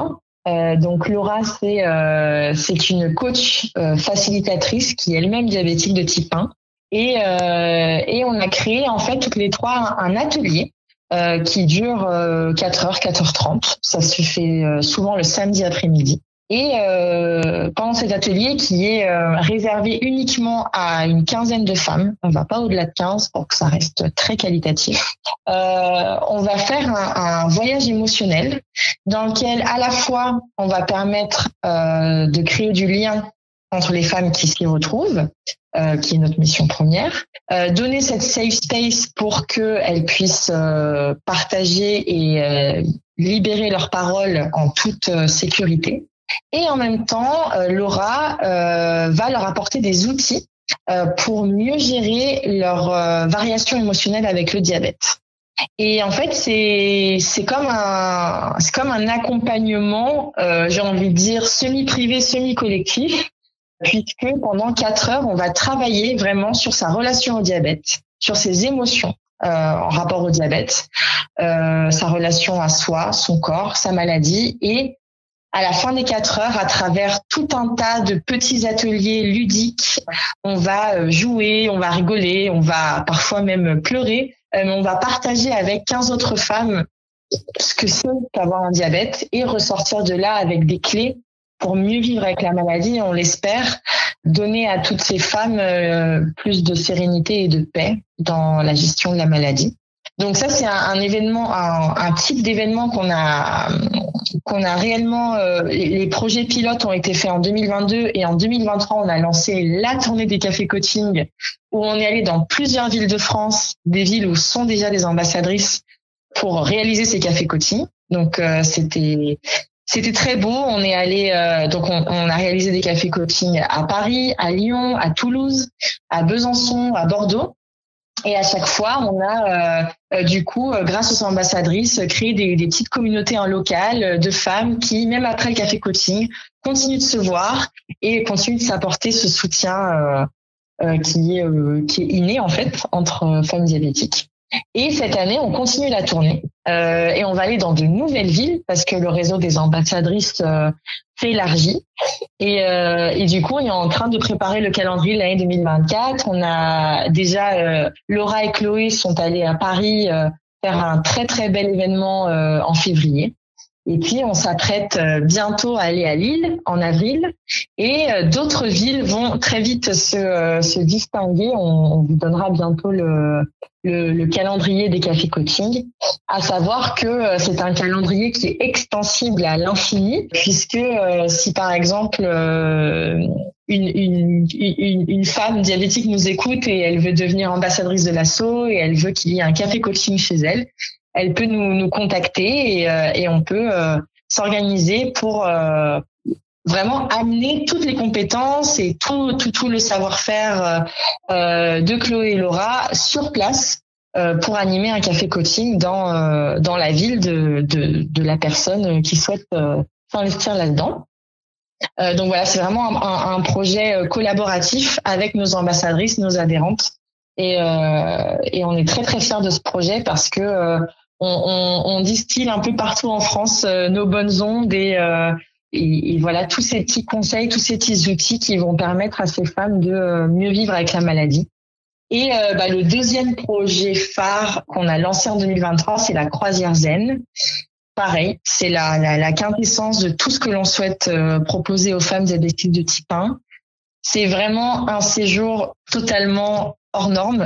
Euh, donc Laura, c'est euh, c'est une coach euh, facilitatrice qui est elle-même diabétique de type un. Et, euh, et on a créé en fait toutes les trois un, un atelier euh, qui dure euh, quatre heures, quatre heures trente. Ça se fait euh, souvent le samedi après-midi. Et euh, pendant cet atelier qui est euh, réservé uniquement à une quinzaine de femmes, on va pas au-delà de quinze pour que ça reste très qualitatif, euh, on va faire un, un voyage émotionnel dans lequel à la fois on va permettre euh, de créer du lien entre les femmes qui s'y retrouvent, euh, qui est notre mission première, euh, donner cette safe space pour qu'elles puissent euh, partager et euh, libérer leurs paroles en toute euh, sécurité. Et en même temps, euh, Laura euh, va leur apporter des outils euh, pour mieux gérer leur euh, variation émotionnelle avec le diabète. Et en fait, c'est c'est comme un c'est comme un accompagnement, euh, j'ai envie de dire semi-privé, semi-collectif, puisque pendant quatre heures, on va travailler vraiment sur sa relation au diabète, sur ses émotions euh, en rapport au diabète, euh, sa relation à soi, son corps, sa maladie, et à la fin des quatre heures, à travers tout un tas de petits ateliers ludiques, on va jouer, on va rigoler, on va parfois même pleurer, euh, on va partager avec quinze autres femmes ce que c'est qu'avoir un diabète et ressortir de là avec des clés pour mieux vivre avec la maladie et on l'espère donner à toutes ces femmes euh, plus de sérénité et de paix dans la gestion de la maladie. Donc ça, c'est un, un événement, un, un type d'événement qu'on a qu'on a réellement. Euh, les projets pilotes ont été faits en deux mille vingt-deux et en deux mille vingt-trois, on a lancé la tournée des cafés coaching où on est allé dans plusieurs villes de France, des villes où sont déjà des ambassadrices pour réaliser ces cafés coaching. Donc euh, c'était c'était très beau. On est allé euh, donc on, on a réalisé des cafés coaching à Paris, à Lyon, à Toulouse, à Besançon, à Bordeaux. Et à chaque fois, on a euh, du coup, euh, grâce aux ambassadrices, créé des, des petites communautés en local de femmes qui, même après le café coaching, continuent de se voir et continuent de s'apporter ce soutien euh, euh, qui est euh, qui est inné en fait entre femmes diabétiques. Et cette année, on continue la tournée euh, et on va aller dans de nouvelles villes parce que le réseau des ambassadrices euh, s'élargit. Et, euh, et du coup, on est en train de préparer le calendrier de l'année deux mille vingt-quatre. On a déjà euh, Laura et Chloé sont allées à Paris euh, faire un très très bel événement euh, en février. Et puis, on s'apprête bientôt à aller à Lille en avril. Et d'autres villes vont très vite se, se distinguer. On, on vous donnera bientôt le, le, le calendrier des cafés coaching. À savoir que c'est un calendrier qui est extensible à l'infini, puisque si par exemple une, une, une, une femme diabétique nous écoute et elle veut devenir ambassadrice de l'asso et elle veut qu'il y ait un café coaching chez elle, elle peut nous, nous contacter et, euh, et on peut euh, s'organiser pour euh, vraiment amener toutes les compétences et tout tout, tout le savoir-faire euh, de Chloé et Laura sur place euh, pour animer un café coaching dans euh, dans la ville de, de, de la personne qui souhaite euh, s'investir là-dedans. Euh, donc voilà, c'est vraiment un, un, un projet collaboratif avec nos ambassadrices, nos adhérentes. Et, euh, et on est très très fiers de ce projet parce que euh, on, on, on distille un peu partout en France euh, nos bonnes ondes et, euh, et, et voilà tous ces petits conseils, tous ces petits outils qui vont permettre à ces femmes de euh, mieux vivre avec la maladie. Et euh, bah, le deuxième projet phare qu'on a lancé en deux mille vingt-trois, c'est la croisière zen. Pareil, c'est la, la, la quintessence de tout ce que l'on souhaite euh, proposer aux femmes diabétiques de type un. C'est vraiment un séjour totalement hors norme,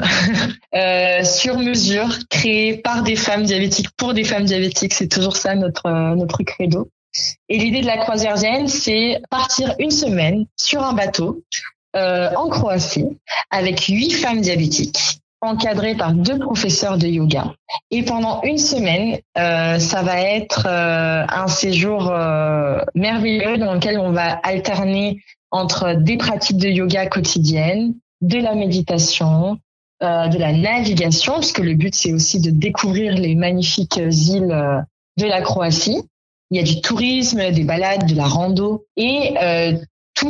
euh, sur mesure, créé par des femmes diabétiques pour des femmes diabétiques. C'est toujours ça notre euh, notre credo. Et l'idée de la croisière zen, c'est partir une semaine sur un bateau euh, en Croatie avec huit femmes diabétiques, encadrées par deux professeurs de yoga. Et pendant une semaine, euh, ça va être euh, un séjour euh, merveilleux dans lequel on va alterner entre des pratiques de yoga quotidiennes, de la méditation, euh, de la navigation, puisque le but c'est aussi de découvrir les magnifiques îles euh, de la Croatie. Il y a du tourisme, des balades, de la rando et euh, tout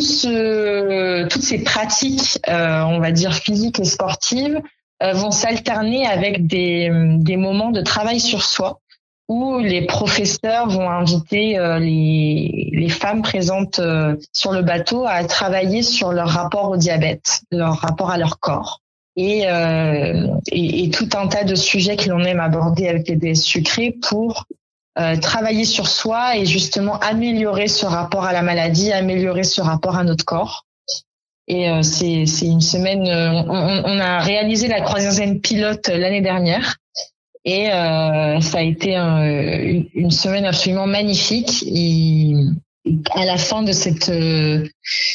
ce, toutes ces pratiques, euh, on va dire physiques et sportives, euh, vont s'alterner avec des, des moments de travail sur soi où les professeurs vont inviter euh, les, les femmes présentes euh, sur le bateau à travailler sur leur rapport au diabète, leur rapport à leur corps. Et, euh, et, et tout un tas de sujets que l'on aime aborder avec les D S sucrés pour euh, travailler sur soi et justement améliorer ce rapport à la maladie, améliorer ce rapport à notre corps. Et euh, c'est, c'est une semaine, euh, on, on a réalisé la croisière pilote l'année dernière et euh, ça a été euh, une, une semaine absolument magnifique. Et à la fin de cette de,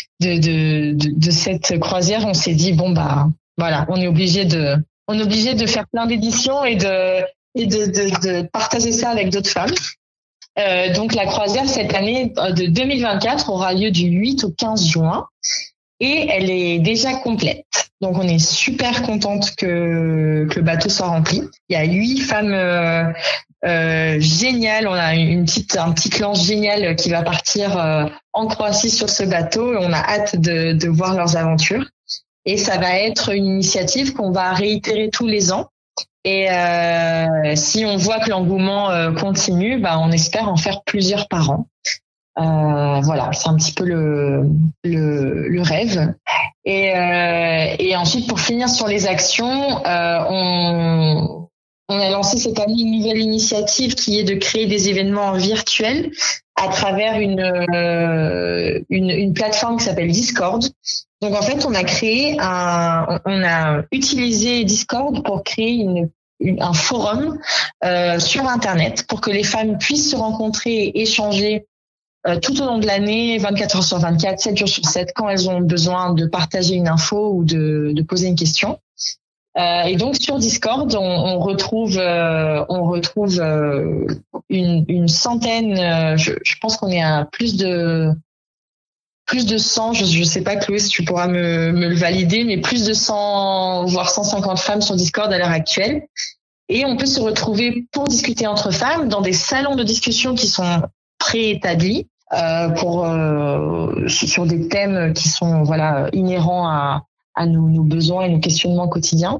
de, de, de cette croisière, on s'est dit bon bah voilà, on est obligé de, on est obligé de faire plein d'éditions et de, et de, de, de partager ça avec d'autres femmes. Euh, donc la croisière cette année de deux mille vingt-quatre aura lieu du huit au quinze juin et elle est déjà complète. Donc on est super contente que, que le bateau soit rempli. Il y a huit femmes euh, euh, géniales. On a une petite, un petit clan génial qui va partir euh, en Croatie sur ce bateau. On a hâte de, de voir leurs aventures. Et ça va être une initiative qu'on va réitérer tous les ans. Et euh, si on voit que l'engouement euh, continue, bah, on espère en faire plusieurs par an. Euh, voilà, c'est un petit peu le, le, le rêve. Et, euh, et ensuite, pour finir sur les actions, euh, on, on a lancé cette année une nouvelle initiative qui est de créer des événements virtuels à travers une, euh, une, une plateforme qui s'appelle Discord. Donc en fait, on a créé un, on a utilisé Discord pour créer une, une un forum euh, sur Internet pour que les femmes puissent se rencontrer et échanger euh, tout au long de l'année, vingt-quatre heures sur vingt-quatre, sept jours sur sept, quand elles ont besoin de partager une info ou de, de poser une question. Euh, et donc sur Discord, on, on retrouve, euh, on retrouve euh, une, une centaine. Euh, je, je pense qu'on est à plus de plus de cent, je ne sais pas Chloé si tu pourras me, me le valider, mais plus de cent, voire cent cinquante femmes sur Discord à l'heure actuelle. Et on peut se retrouver pour discuter entre femmes dans des salons de discussion qui sont préétablis euh, pour euh, sur des thèmes qui sont voilà inhérents à, à nos, nos besoins et nos questionnements quotidiens.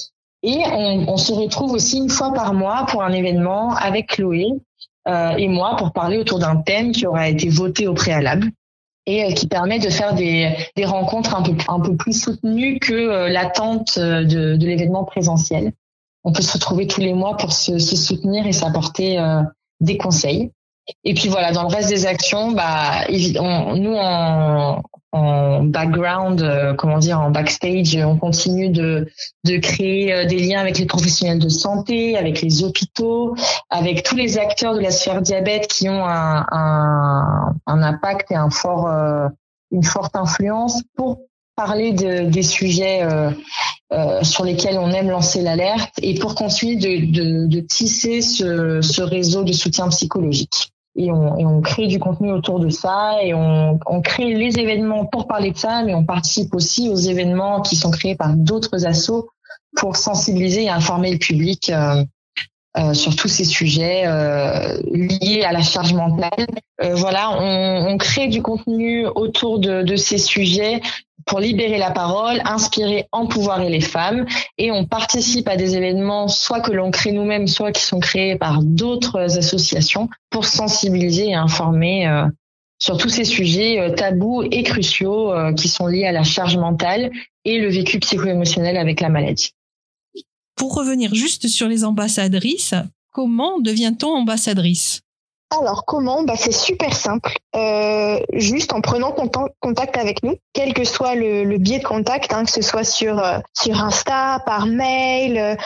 Et on, on se retrouve aussi une fois par mois pour un événement avec Chloé euh, et moi pour parler autour d'un thème qui aura été voté au préalable. Et qui permet de faire des, des rencontres un peu, un peu plus soutenues que euh, l'attente de, de l'événement présentiel. On peut se retrouver tous les mois pour se, se soutenir et s'apporter euh, des conseils. Et puis voilà, dans le reste des actions, bah, on, nous en, en background, euh, comment dire, en backstage, on continue de, de créer euh, des liens avec les professionnels de santé, avec les hôpitaux, avec tous les acteurs de la sphère diabète qui ont un, un, un impact et un fort, euh, une forte influence pour parler de, des sujets euh, euh, sur lesquels on aime lancer l'alerte et pour continuer de, de, de tisser ce, ce réseau de soutien psychologique. Et on, et on crée du contenu autour de ça et on, on crée les événements pour parler de ça, mais on participe aussi aux événements qui sont créés par d'autres assos pour sensibiliser et informer le public euh, euh, sur tous ces sujets euh, liés à la charge mentale. Euh, voilà, on, on crée du contenu autour de, de ces sujets pour libérer la parole, inspirer, empouvoirer les femmes, et on participe à des événements soit que l'on crée nous-mêmes, soit qui sont créés par d'autres associations pour sensibiliser et informer euh, sur tous ces sujets euh, tabous et cruciaux euh, qui sont liés à la charge mentale et le vécu psycho-émotionnel avec la maladie. Pour revenir juste sur les ambassadrices, comment devient-on ambassadrice ? Alors comment ? Bah c'est super simple, euh, juste en prenant contact avec nous, quel que soit le, le biais de contact, hein, que ce soit sur euh, sur Insta, par mail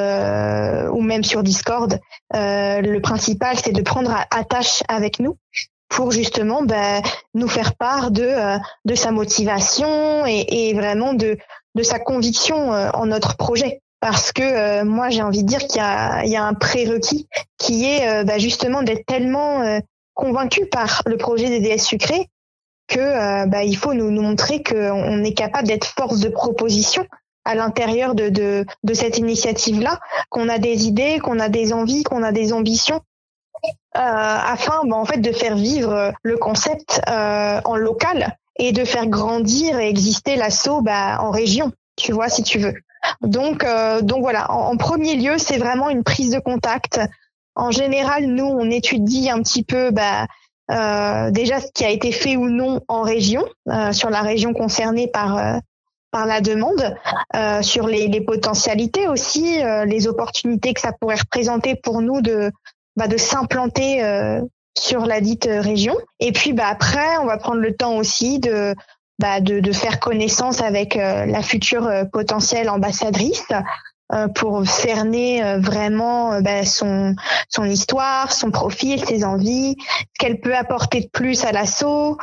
euh, ou même sur Discord. Euh, le principal c'est de prendre attache avec nous pour justement bah, nous faire part de euh, de sa motivation et, et vraiment de de sa conviction euh, en notre projet. Parce que euh, moi j'ai envie de dire qu'il y a, il y a un prérequis qui est euh, bah, justement d'être tellement euh, convaincu par le projet des D S sucrés que euh, bah, il faut nous, nous montrer qu'on est capable d'être force de proposition à l'intérieur de, de, de cette initiative-là, qu'on a des idées, qu'on a des envies, qu'on a des ambitions, euh, afin bah, en fait de faire vivre le concept euh, en local et de faire grandir et exister l'asso bah, en région, tu vois, si tu veux. Donc, euh, donc voilà. En, en premier lieu, c'est vraiment une prise de contact En général, nous, on étudie un petit peu bah, euh, déjà ce qui a été fait ou non en région, euh, sur la région concernée par euh, par la demande, euh, sur les, les potentialités aussi, euh, les opportunités que ça pourrait représenter pour nous de bah, de s'implanter euh, sur la dite région. Et puis bah après, on va prendre le temps aussi de bah, de, de faire connaissance avec euh, la future euh, potentielle ambassadrice. Pour cerner vraiment bah, son son histoire, son profil, ses envies, ce qu'elle peut apporter de plus à l'asso.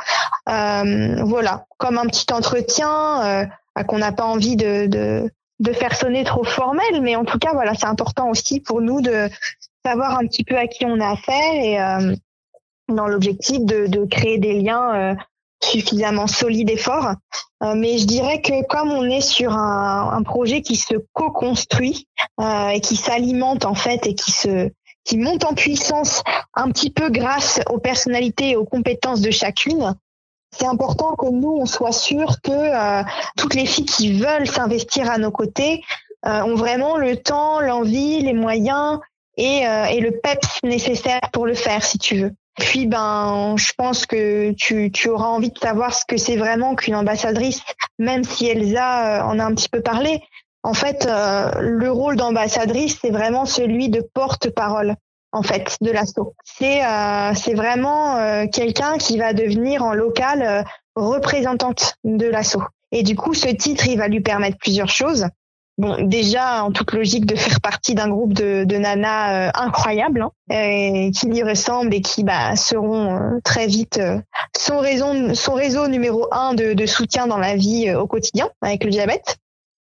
Euh, voilà, comme un petit entretien euh, qu'on n'a pas envie de, de de faire sonner trop formel, mais en tout cas voilà, c'est important aussi pour nous de savoir un petit peu à qui on a affaire et euh, dans l'objectif de de créer des liens euh, suffisamment solide et fort. Euh, mais je dirais que comme on est sur un, un projet qui se co-construit euh, et qui s'alimente en fait et qui se qui monte en puissance un petit peu grâce aux personnalités et aux compétences de chacune, c'est important que nous on soit sûr que euh, toutes les filles qui veulent s'investir à nos côtés euh, ont vraiment le temps, l'envie, les moyens et, euh, et le peps nécessaire pour le faire, si tu veux. Puis ben, je pense que tu, tu auras envie de savoir ce que c'est vraiment qu'une ambassadrice, même si Elsa en a un petit peu parlé. En fait, euh, le rôle d'ambassadrice, c'est vraiment celui de porte-parole, en fait, de l'asso. C'est euh, c'est vraiment euh, quelqu'un qui va devenir en local euh, représentante de l'asso. Et du coup, ce titre, il va lui permettre plusieurs choses. Bon, déjà, en toute logique, de faire partie d'un groupe de, de nanas euh, incroyables, hein, et qui lui ressemblent et qui bah, seront euh, très vite euh, son, raison, son réseau numéro un de, de soutien dans la vie euh, au quotidien avec le diabète.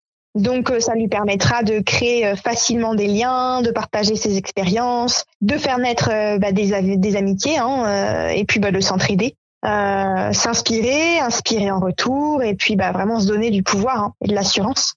Donc, euh, ça lui permettra de créer euh, facilement des liens, de partager ses expériences, de faire naître euh, bah, des, des amitiés, hein, euh, et puis bah, de s'entraider. Euh, s'inspirer, inspirer en retour et puis bah vraiment se donner du pouvoir hein, et de l'assurance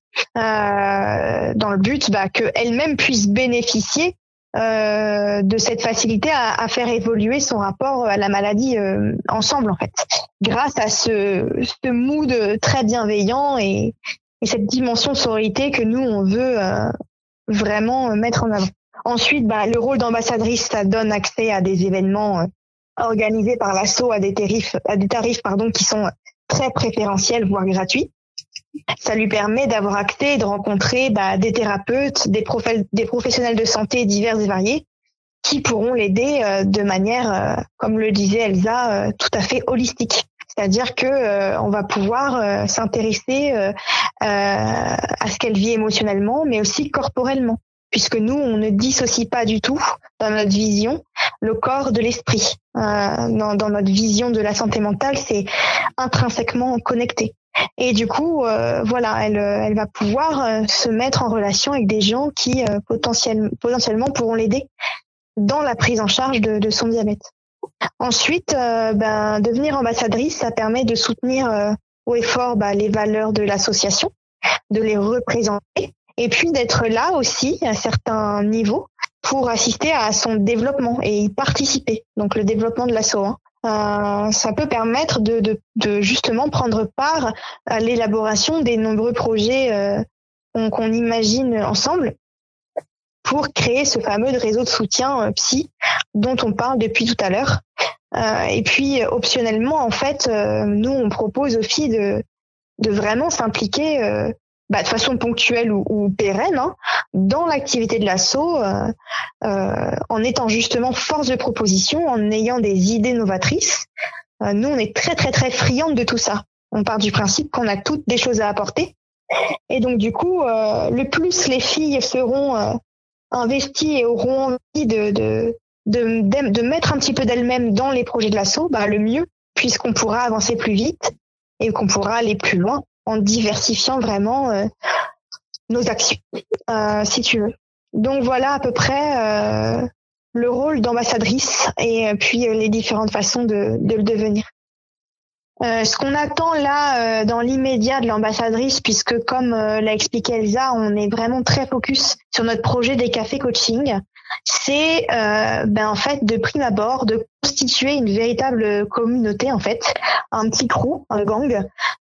euh, dans le but bah, qu'elle-même puisse bénéficier euh, de cette facilité à, à faire évoluer son rapport à la maladie euh, ensemble en fait, grâce à ce, ce mood très bienveillant et, et cette dimension de sororité que nous on veut euh, vraiment mettre en avant. Ensuite, bah, le rôle d'ambassadrice, ça donne accès à des événements euh, organisés par l'asso à des tarifs, à des tarifs pardon, qui sont très préférentiels, voire gratuits. Ça lui permet d'avoir accès et de rencontrer bah, des thérapeutes, des, prof- des professionnels de santé divers et variés qui pourront l'aider euh, de manière, euh, comme le disait Elsa, euh, tout à fait holistique. C'est-à-dire que euh, on va pouvoir euh, s'intéresser euh, euh, à ce qu'elle vit émotionnellement, mais aussi corporellement, puisque nous, on ne dissocie pas du tout dans notre vision le corps de l'esprit. Euh, dans, dans notre vision de la santé mentale, c'est intrinsèquement connecté. Et du coup, euh, voilà, elle, elle va pouvoir euh, se mettre en relation avec des gens qui euh, potentiellement, potentiellement pourront l'aider dans la prise en charge de, de son diabète. Ensuite, euh, ben, devenir ambassadrice, ça permet de soutenir euh, haut et fort bah, les valeurs de l'association, de les représenter, et puis d'être là aussi à certains niveaux pour assister à son développement et y participer. Donc le développement de l'asso, hein. Euh, ça peut permettre de, de, de justement prendre part à l'élaboration des nombreux projets euh, qu'on, qu'on imagine ensemble pour créer ce fameux réseau de soutien euh, psy dont on parle depuis tout à l'heure. Euh, et puis optionnellement, en fait, euh, nous on propose aux filles de, de vraiment s'impliquer euh, bah, de façon ponctuelle ou, ou pérenne hein, dans l'activité de l'asso, euh, euh, en étant justement force de proposition, en ayant des idées novatrices. Euh, nous, on est très très très friandes de tout ça. On part du principe qu'on a toutes des choses à apporter. Et donc du coup, euh, le plus les filles seront euh, investies et auront envie de, de, de, de, de mettre un petit peu d'elles-mêmes dans les projets de l'asso, bah, le mieux, puisqu'on pourra avancer plus vite et qu'on pourra aller plus loin en diversifiant vraiment euh, nos actions, euh, si tu veux. Donc voilà à peu près euh, le rôle d'ambassadrice et puis euh, les différentes façons de, de le devenir. Euh, ce qu'on attend là euh, dans l'immédiat de l'ambassadrice, puisque comme euh, l'a expliqué Elsa, on est vraiment très focus sur notre projet des cafés coaching. c'est euh, ben en fait de prime abord de constituer une véritable communauté en fait, un petit crew, un gang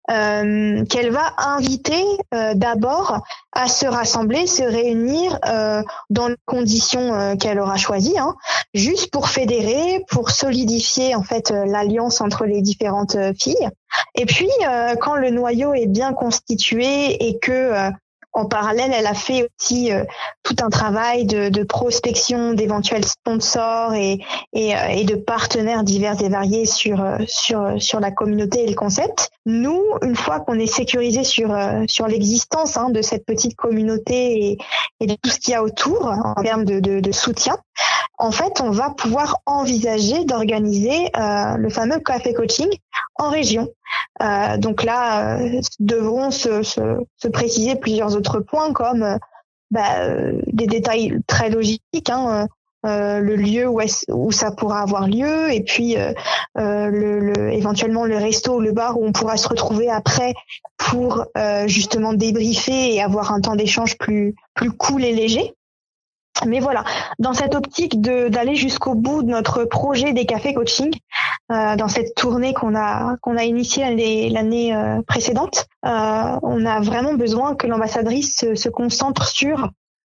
euh, qu'elle va inviter euh, d'abord à se rassembler, se réunir euh, dans les conditions euh, qu'elle aura choisies, hein, juste pour fédérer, pour solidifier en fait euh, l'alliance entre les différentes euh, filles. Et puis euh, quand le noyau est bien constitué et que euh, en parallèle, elle a fait aussi euh, tout un travail de, de prospection d'éventuels sponsors et, et, euh, et de partenaires divers et variés sur, euh, sur, sur la communauté et le concept. Nous, une fois qu'on est sécurisé sur, euh, sur l'existence hein, de cette petite communauté et, et de tout ce qu'il y a autour en termes de, de, de soutien, en fait, on va pouvoir envisager d'organiser euh, le fameux café coaching en région. Euh, donc là, euh, devront se, se, se préciser plusieurs autres points comme euh, bah, euh, des détails très logiques, hein, euh, le lieu où, est, où ça pourra avoir lieu, et puis euh, euh, le, le, éventuellement le resto ou le bar où on pourra se retrouver après pour euh, justement débriefer et avoir un temps d'échange plus plus cool et léger. Mais voilà, dans cette optique de d'aller jusqu'au bout de notre projet des cafés coaching, euh, dans cette tournée qu'on a qu'on a initiée l'année, l'année euh, précédente, euh, on a vraiment besoin que l'ambassadrice se, se concentre sur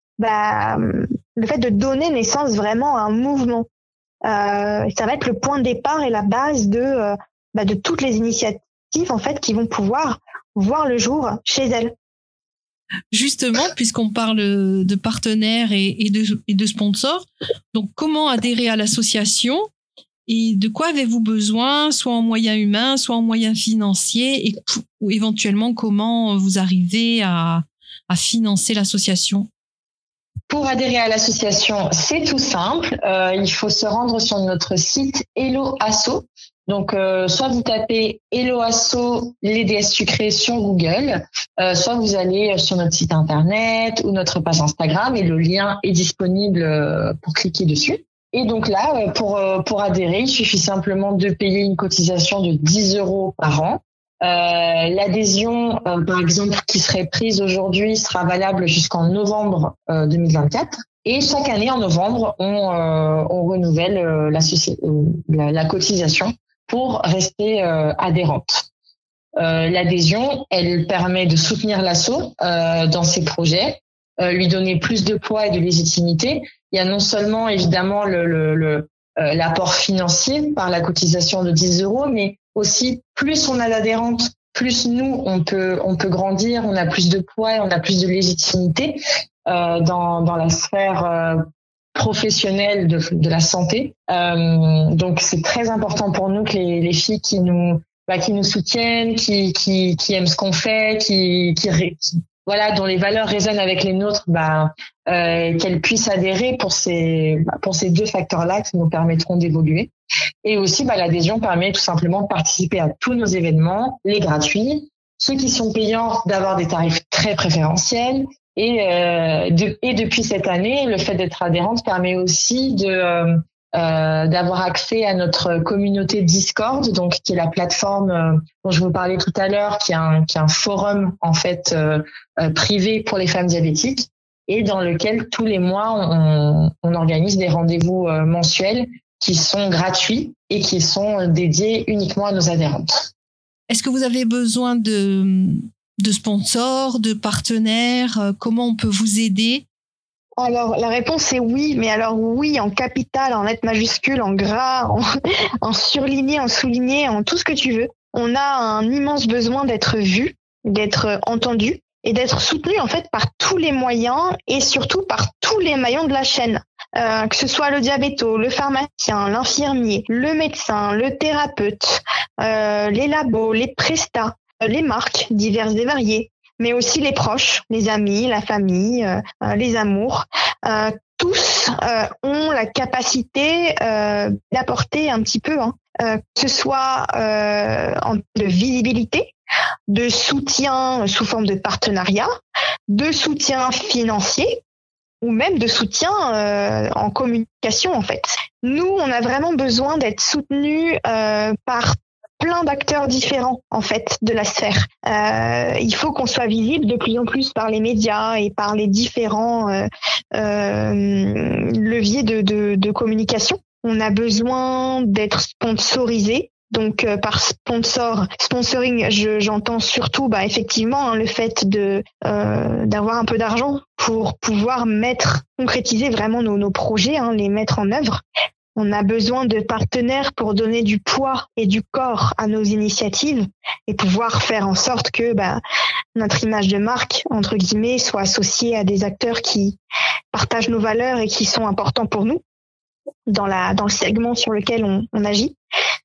bah, le fait de donner naissance vraiment à un mouvement. Euh, ça va être le point de départ et la base de euh, bah, de toutes les initiatives en fait qui vont pouvoir voir le jour chez elle. Justement, puisqu'on parle de partenaires et, et, de, et de sponsors, donc comment adhérer à l'association et de quoi avez-vous besoin, soit en moyens humains, soit en moyens financiers, et ou éventuellement comment vous arrivez à, à financer l'association? Pour adhérer à l'association, c'est tout simple. Euh, il faut se rendre sur notre site Hello Asso. Donc, euh, soit vous tapez Hello Asso, les déesses sucrées sur Google, euh, soit vous allez sur notre site internet ou notre page Instagram et le lien est disponible euh, pour cliquer dessus. Et donc là, pour euh, pour adhérer, il suffit simplement de payer une cotisation de dix euros par an. Euh, l'adhésion, euh, par exemple, qui serait prise aujourd'hui sera valable jusqu'en novembre euh, deux mille vingt-quatre. Et chaque année, en novembre, on, euh, on renouvelle euh, la, euh, la, la cotisation pour rester euh, adhérente. Euh, l'adhésion, elle permet de soutenir l'asso euh, dans ses projets, euh, lui donner plus de poids et de légitimité. Il y a non seulement évidemment le, le, le euh, l'apport financier par la cotisation de dix euros, mais aussi plus on a d'adhérentes, plus nous on peut on peut grandir, on a plus de poids, et on a plus de légitimité euh, dans dans la sphère euh, professionnelle de, de la santé. Euh, donc c'est très important pour nous que les, les filles qui nous bah, qui nous soutiennent, qui qui qui aiment ce qu'on fait, qui qui, qui voilà dont les valeurs résonnent avec les nôtres, bah euh, qu'elles puissent adhérer pour ces bah, pour ces deux facteurs-là qui nous permettront d'évoluer. Et aussi, bah, l'adhésion permet tout simplement de participer à tous nos événements, les gratuits, ceux qui sont payants d'avoir des tarifs très préférentiels. Et, euh, de, et depuis cette année, le fait d'être adhérente permet aussi de euh, euh, d'avoir accès à notre communauté Discord, donc qui est la plateforme euh, dont je vous parlais tout à l'heure, qui est un qui est un forum en fait euh, euh, privé pour les femmes diabétiques, et dans lequel tous les mois on, on organise des rendez-vous euh, mensuels qui sont gratuits et qui sont dédiés uniquement à nos adhérentes. Est-ce que vous avez besoin de, de sponsors, de partenaires? Comment on peut vous aider? Alors, la réponse est oui, mais alors oui, en capital, en lettres majuscules, en gras, en, en surligné, en souligné, en tout ce que tu veux. On a un immense besoin d'être vu, d'être entendu et d'être soutenu en fait par tous les moyens et surtout par tous les maillons de la chaîne. Euh, que ce soit le diabéto, le pharmacien, l'infirmier, le médecin, le thérapeute, euh, les labos, les prestats, euh, les marques diverses et variées, mais aussi les proches, les amis, la famille, euh, les amours. Euh, tous euh, ont la capacité euh, d'apporter un petit peu, hein, euh, que ce soit euh, en de visibilité, de soutien sous forme de partenariat, de soutien financier, ou même de soutien euh, en communication en fait. Nous, on a vraiment besoin d'être soutenus euh, par plein d'acteurs différents en fait de la sphère. Euh, il faut qu'on soit visible de plus en plus par les médias et par les différents euh, euh, leviers de, de, de communication. On a besoin d'être sponsorisé. Donc euh, par sponsor, sponsoring, je, j'entends surtout bah, effectivement hein, le fait de euh, d'avoir un peu d'argent pour pouvoir mettre, concrétiser vraiment nos, nos projets, hein, les mettre en œuvre. On a besoin de partenaires pour donner du poids et du corps à nos initiatives et pouvoir faire en sorte que bah, notre image de marque, entre guillemets, soit associée à des acteurs qui partagent nos valeurs et qui sont importants pour nous dans la dans le segment sur lequel on, on agit.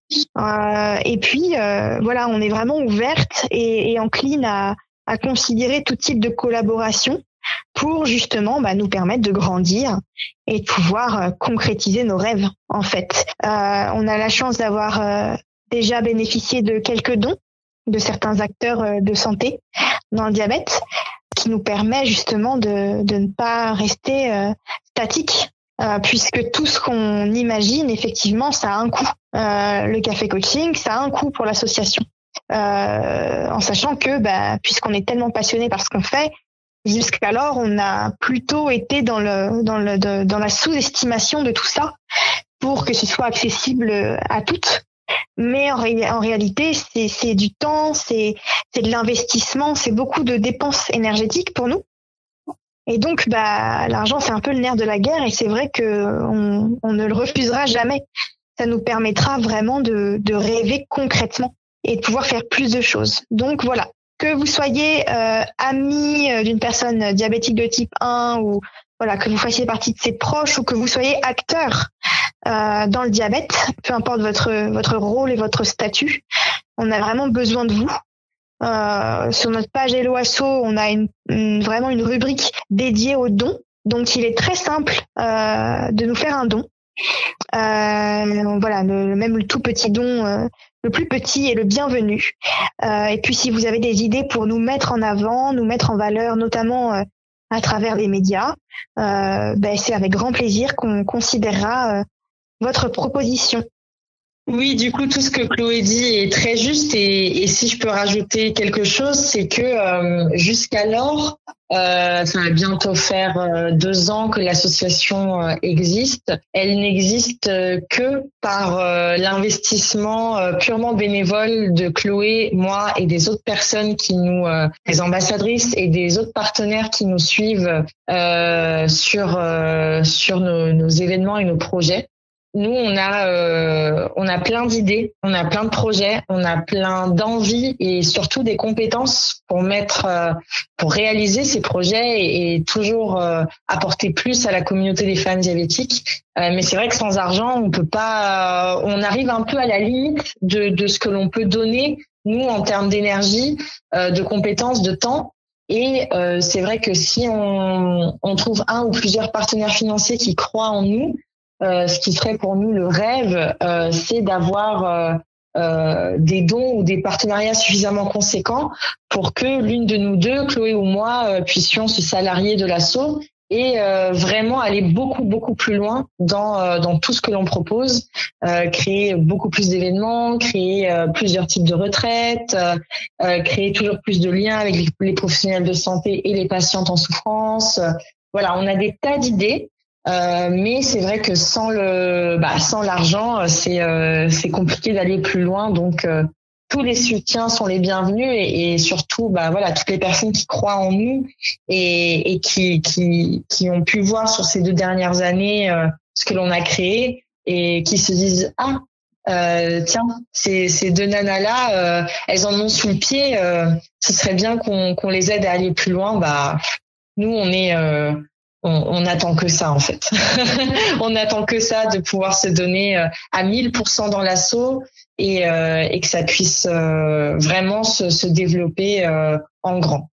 Euh, et puis euh, voilà, on est vraiment ouverte et, et encline à, à considérer tout type de collaboration pour justement bah, nous permettre de grandir et de pouvoir euh, concrétiser nos rêves en fait. Euh, on a la chance d'avoir euh, déjà bénéficié de quelques dons de certains acteurs euh, de santé dans le diabète, qui nous permet justement de, de ne pas rester euh, statique, euh, puisque tout ce qu'on imagine effectivement ça a un coût. Euh, le café coaching, ça a un coût pour l'association, euh, en sachant que bah, puisqu'on est tellement passionné par ce qu'on fait, jusqu'alors, on a plutôt été dans le dans le de, dans la sous-estimation de tout ça pour que ce soit accessible à toutes. Mais en, ré, en réalité, c'est c'est du temps, c'est c'est de l'investissement, c'est beaucoup de dépenses énergétiques pour nous. Et donc, bah l'argent, c'est un peu le nerf de la guerre, et c'est vrai que on, on ne le refusera jamais. Ça nous permettra vraiment de de rêver concrètement et de pouvoir faire plus de choses. Donc voilà. Que vous soyez euh, ami d'une personne diabétique de type un ou voilà que vous fassiez partie de ses proches ou que vous soyez acteur euh, dans le diabète, peu importe votre votre rôle et votre statut, on a vraiment besoin de vous. Euh, sur notre page Hello Asso, on a une, une, vraiment une rubrique dédiée aux dons. Donc il est très simple euh, de nous faire un don. Euh, voilà, le, même le tout petit don, euh, le plus petit est le bienvenu. Euh, et puis si vous avez des idées pour nous mettre en avant, nous mettre en valeur, notamment euh, à travers les médias, euh, ben, c'est avec grand plaisir qu'on considérera euh, votre proposition. Oui, du coup, tout ce que Chloé dit est très juste. Et, et si je peux rajouter quelque chose, c'est que euh, jusqu'alors, euh, ça va bientôt faire euh, deux ans que l'association euh, existe. Elle n'existe euh, que par euh, l'investissement euh, purement bénévole de Chloé, moi et des autres personnes qui nous, euh, des ambassadrices et des autres partenaires qui nous suivent euh, sur euh, sur nos, nos événements et nos projets. Nous, on a, euh, on a plein d'idées, on a plein de projets, on a plein d'envies et surtout des compétences pour mettre, euh, pour réaliser ces projets et, et toujours euh, apporter plus à la communauté des femmes diabétiques. Euh, mais c'est vrai que sans argent, on peut pas, euh, on arrive un peu à la limite de, de ce que l'on peut donner nous en termes d'énergie, euh, de compétences, de temps. Et euh, c'est vrai que si on, on trouve un ou plusieurs partenaires financiers qui croient en nous. Euh, ce qui serait pour nous le rêve, euh, c'est d'avoir euh, euh, des dons ou des partenariats suffisamment conséquents pour que l'une de nous deux, Chloé ou moi, euh, puissions se salarier de l'asso et euh, vraiment aller beaucoup beaucoup plus loin dans euh, dans tout ce que l'on propose, euh, créer beaucoup plus d'événements, créer euh, plusieurs types de retraites, euh, créer toujours plus de liens avec les, les professionnels de santé et les patientes en souffrance. Voilà, on a des tas d'idées. Euh, mais c'est vrai que sans le, bah, sans l'argent, c'est euh, c'est compliqué d'aller plus loin. Donc euh, tous les soutiens sont les bienvenus et, et surtout, bah voilà, toutes les personnes qui croient en nous et, et qui qui qui ont pu voir sur ces deux dernières années euh, ce que l'on a créé et qui se disent ah euh, tiens ces ces deux nanas là, euh, elles en ont sous le pied. Euh, ce serait bien qu'on qu'on les aide à aller plus loin. Bah nous on est euh, On, on attend que ça en fait. On attend que ça de pouvoir se donner à mille pour cent dans l'assaut et, euh, et que ça puisse euh, vraiment se, se développer euh, en grand.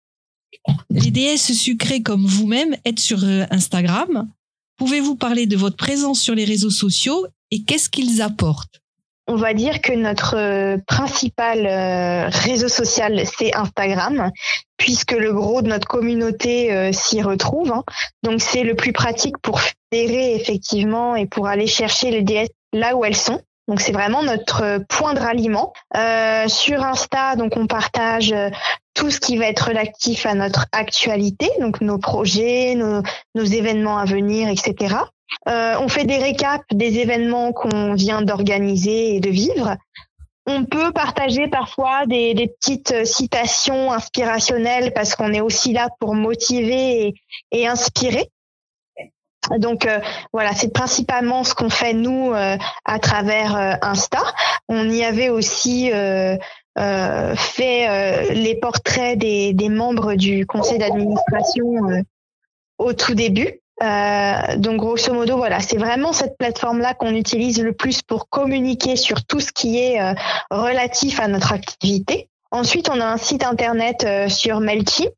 Les déesses sucrées comme vous-même êtes sur Instagram. Pouvez-vous parler de votre présence sur les réseaux sociaux et qu'est-ce qu'ils apportent ? On va dire que notre principal réseau social, c'est Instagram, puisque le gros de notre communauté euh, s'y retrouve. Hein. Donc, c'est le plus pratique pour fédérer, effectivement, et pour aller chercher les déesses là où elles sont. Donc c'est vraiment notre point de ralliement. Euh, sur Insta, donc on partage tout ce qui va être relatif à notre actualité, donc nos projets, nos, nos événements à venir, et cetera. Euh, on fait des récaps des événements qu'on vient d'organiser et de vivre. On peut partager parfois des, des petites citations inspirationnelles parce qu'on est aussi là pour motiver et, et inspirer. Donc euh, voilà, c'est principalement ce qu'on fait nous euh, à travers euh, Insta. On y avait aussi euh, euh, fait euh, les portraits des, des membres du conseil d'administration euh, au tout début. Euh, donc grosso modo, voilà, c'est vraiment cette plateforme-là qu'on utilise le plus pour communiquer sur tout ce qui est euh, relatif à notre activité. Ensuite, on a un site internet euh, sur Mailchimp.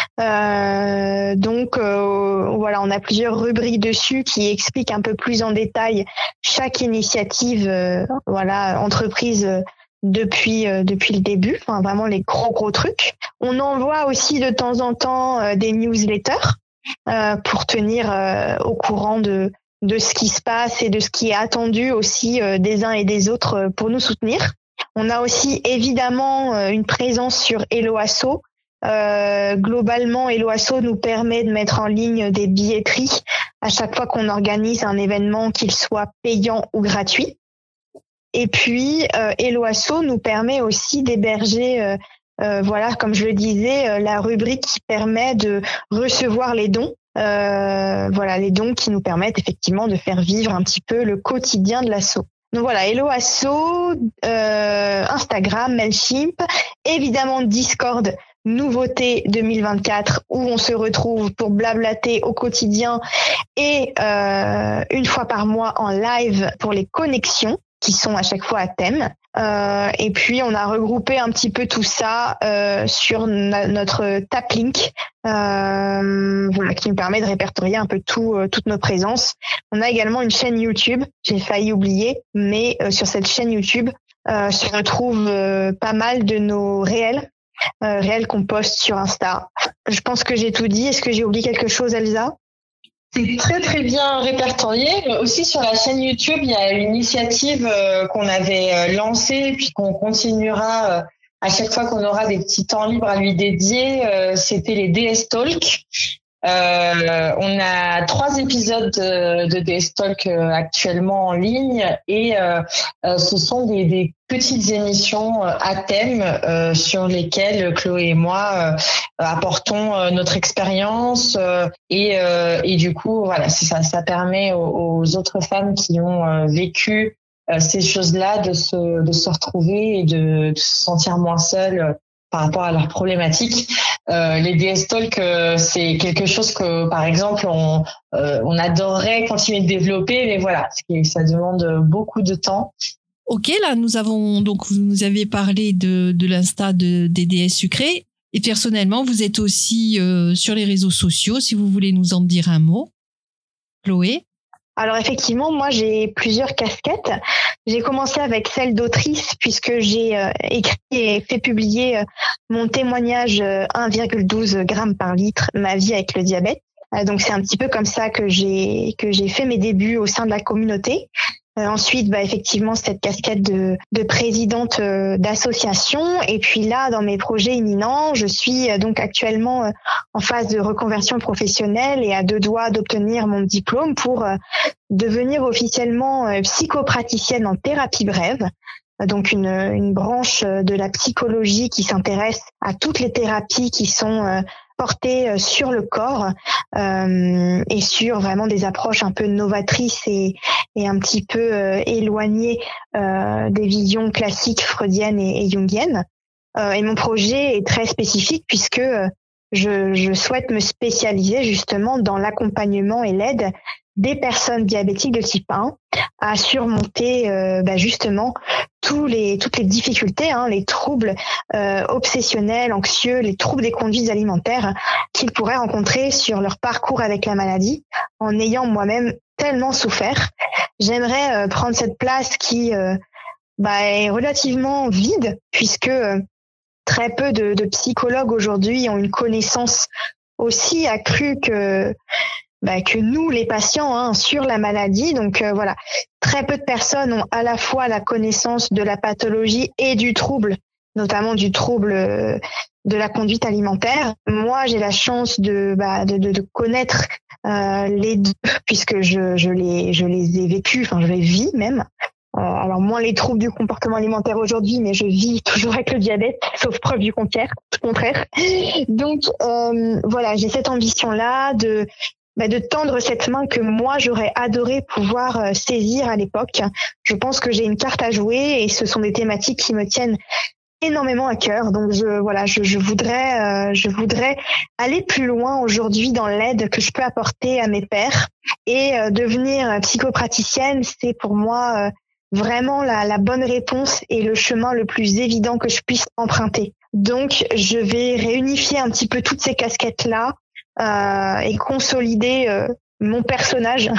Euh, donc euh, voilà, on a plusieurs rubriques dessus qui expliquent un peu plus en détail chaque initiative, euh, voilà, entreprise euh, depuis euh, depuis le début. Enfin, vraiment les gros gros trucs. On envoie aussi de temps en temps euh, des newsletters euh, pour tenir euh, au courant de de ce qui se passe et de ce qui est attendu aussi euh, des uns et des autres euh, pour nous soutenir. On a aussi évidemment euh, une présence sur Hello Asso. Euh, globalement, Hello Asso nous permet de mettre en ligne des billetteries à chaque fois qu'on organise un événement, qu'il soit payant ou gratuit. Et puis, euh, Hello Asso nous permet aussi d'héberger, euh, euh, voilà, comme je le disais, euh, la rubrique qui permet de recevoir les dons. Euh, voilà, les dons qui nous permettent effectivement de faire vivre un petit peu le quotidien de l'asso. Donc voilà, Hello Asso, euh, Instagram, Mailchimp, évidemment Discord, nouveauté deux mille vingt-quatre, où on se retrouve pour blablater au quotidien et euh, une fois par mois en live pour les connexions qui sont à chaque fois à thème. Euh, et puis on a regroupé un petit peu tout ça euh, sur na- notre Taplink, euh, voilà, qui nous permet de répertorier un peu tout, euh, toutes nos présences. On a également une chaîne YouTube, j'ai failli oublier, mais euh, sur cette chaîne YouTube euh, se retrouve euh, pas mal de nos réels, euh, réels qu'on poste sur Insta. Je pense que j'ai tout dit. Est-ce que j'ai oublié quelque chose, Elsa ? C'est très très bien répertorié. Aussi sur la chaîne YouTube, il y a une initiative euh, qu'on avait euh, lancée et puis qu'on continuera euh, à chaque fois qu'on aura des petits temps libres à lui dédier. Euh, c'était les D S Talk. Euh, on a trois épisodes de, de D S Talk euh, actuellement en ligne et euh, euh, ce sont des, des petites émissions euh, à thème euh, sur lesquelles Chloé et moi euh, apportons euh, notre expérience euh, et, euh, et du coup voilà, c'est ça, ça permet aux, aux autres femmes qui ont euh, vécu euh, ces choses-là de se, de se retrouver et de, de se sentir moins seules euh, par rapport à leurs problématiques. Euh, les D S Talk, euh, c'est quelque chose que, par exemple, on, euh, on adorerait continuer de développer, mais voilà, ça demande beaucoup de temps. Ok, là, nous avons, donc, vous nous avez parlé de, de l'Insta de, des D S Sucré. Et personnellement, vous êtes aussi euh, sur les réseaux sociaux, si vous voulez nous en dire un mot. Chloé? Alors effectivement, moi j'ai plusieurs casquettes. J'ai commencé avec celle d'autrice puisque j'ai euh, écrit et fait publier euh, mon témoignage euh, un virgule douze grammes par litre, ma vie avec le diabète. Euh, donc c'est un petit peu comme ça que j'ai que j'ai fait mes débuts au sein de la communauté. Euh, ensuite, bah effectivement cette casquette de, de présidente euh, d'association. Et puis là, dans mes projets imminents, je suis euh, donc actuellement euh, en phase de reconversion professionnelle et à deux doigts d'obtenir mon diplôme pour euh, devenir officiellement euh, psychopraticienne en thérapie brève. Donc une, une branche de la psychologie qui s'intéresse à toutes les thérapies qui sont euh, portées sur le corps euh, et sur vraiment des approches un peu novatrices et, et un petit peu euh, éloignées euh, des visions classiques freudiennes et, et jungiennes. Euh, et mon projet est très spécifique puisque je, je souhaite me spécialiser justement dans l'accompagnement et l'aide des personnes diabétiques de type un à surmonter euh, bah justement tous les toutes les difficultés, hein, les troubles euh, obsessionnels, anxieux, les troubles des conduites alimentaires qu'ils pourraient rencontrer sur leur parcours avec la maladie, en ayant moi-même tellement souffert. J'aimerais euh, prendre cette place qui euh, bah, est relativement vide, puisque euh, très peu de, de psychologues aujourd'hui ont une connaissance aussi accrue que bah, que nous, les patients, hein, sur la maladie. Donc euh, voilà, très peu de personnes ont à la fois la connaissance de la pathologie et du trouble, notamment du trouble euh, de la conduite alimentaire. Moi, j'ai la chance de, bah, de, de, de connaître euh, les deux, puisque je, je, les, je les ai vécus, enfin je les vis même. Euh, alors moins les troubles du comportement alimentaire aujourd'hui, mais je vis toujours avec le diabète, sauf preuve du contraire. contraire. Donc euh, voilà, j'ai cette ambition-là de bah, de tendre cette main que moi j'aurais adoré pouvoir euh, saisir à l'époque. Je pense que j'ai une carte à jouer et ce sont des thématiques qui me tiennent énormément à cœur. Donc je voilà, je, je voudrais euh, je voudrais aller plus loin aujourd'hui dans l'aide que je peux apporter à mes pairs et euh, devenir psychopraticienne, c'est pour moi euh, vraiment la, la bonne réponse et le chemin le plus évident que je puisse emprunter. Donc, je vais réunifier un petit peu toutes ces casquettes-là euh, et consolider euh, mon personnage.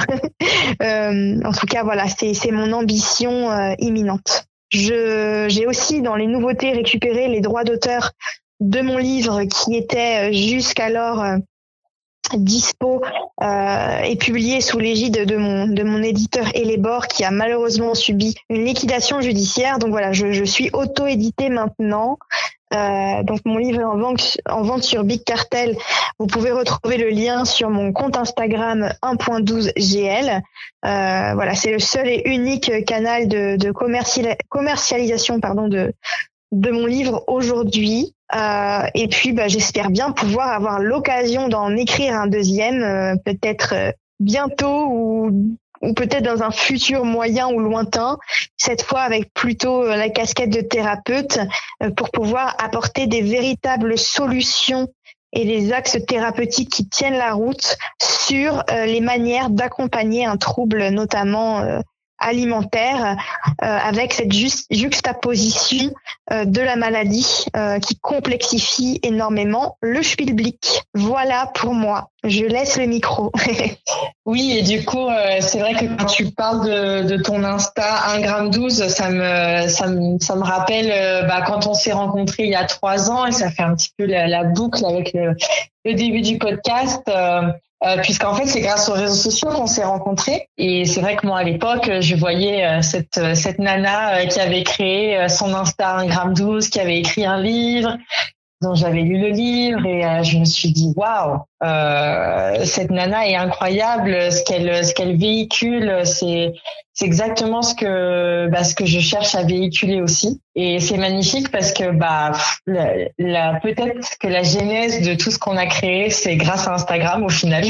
euh, en tout cas, voilà, c'est, c'est mon ambition euh, imminente. Je, j'ai aussi, dans les nouveautés, récupéré les droits d'auteur de mon livre qui était jusqu'alors euh, dispo euh, et publié sous l'égide de mon de mon éditeur Elébor, qui a malheureusement subi une liquidation judiciaire. Donc voilà, je, je suis auto-éditée maintenant. Euh, donc mon livre est en vente, en vente sur Big Cartel. Vous pouvez retrouver le lien sur mon compte Instagram un point douze G L. Euh, voilà, c'est le seul et unique canal de, de commercial, commercialisation pardon, de, de mon livre aujourd'hui. Euh, et puis, bah, j'espère bien pouvoir avoir l'occasion d'en écrire un deuxième, euh, peut-être euh, bientôt ou, ou peut-être dans un futur moyen ou lointain, cette fois avec plutôt euh, la casquette de thérapeute, euh, pour pouvoir apporter des véritables solutions et des axes thérapeutiques qui tiennent la route sur euh, les manières d'accompagner un trouble, notamment euh, alimentaire, euh, avec cette juste, juxtaposition euh, de la maladie euh, qui complexifie énormément le schmilblick. Voilà pour moi. Je laisse le micro. Oui, et du coup, euh, c'est vrai que quand tu parles de, de ton Insta un gramme douze, ça me, ça me, ça me rappelle euh, bah, quand on s'est rencontrés il y a trois ans, et ça fait un petit peu la, la boucle avec le, le début du podcast. Euh, Euh, puisqu'en fait c'est grâce aux réseaux sociaux qu'on s'est rencontrés, et c'est vrai que moi à l'époque je voyais euh, cette cette nana euh, qui avait créé euh, son Insta un gramme douze, qui avait écrit un livre dont j'avais lu le livre, et euh, je me suis dit waouh, euh, cette nana est incroyable, ce qu'elle ce qu'elle véhicule, c'est c'est exactement ce que bah ce que je cherche à véhiculer aussi, et c'est magnifique parce que bah la, la peut-être que la genèse de tout ce qu'on a créé, c'est grâce à Instagram au final.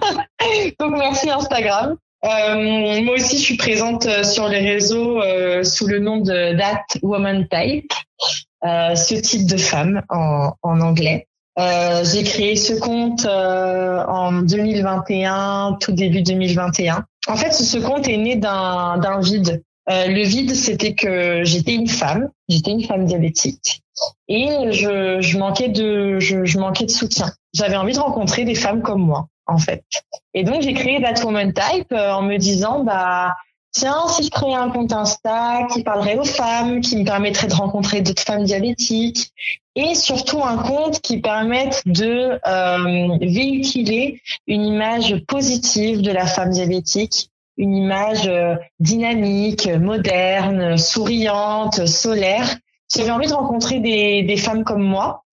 Donc merci Instagram. Euh, moi aussi, je suis présente sur les réseaux euh, sous le nom de That Woman Type, euh, ce type de femme en, en anglais. Euh, j'ai créé ce compte euh, en deux mille vingt et un, tout début deux mille vingt et un. En fait, ce compte est né d'un, d'un vide. Euh, le vide, c'était que j'étais une femme, j'étais une femme diabétique, et je, je manquais de, je, je manquais de soutien. J'avais envie de rencontrer des femmes comme moi, en fait. Et donc, j'ai créé That Woman Type euh, en me disant, bah, tiens, si je créais un compte Insta qui parlerait aux femmes, qui me permettrait de rencontrer d'autres femmes diabétiques, et surtout un compte qui permette de euh, véhiculer une image positive de la femme diabétique, une image euh, dynamique, moderne, souriante, solaire. J'avais envie de rencontrer des, des femmes comme moi.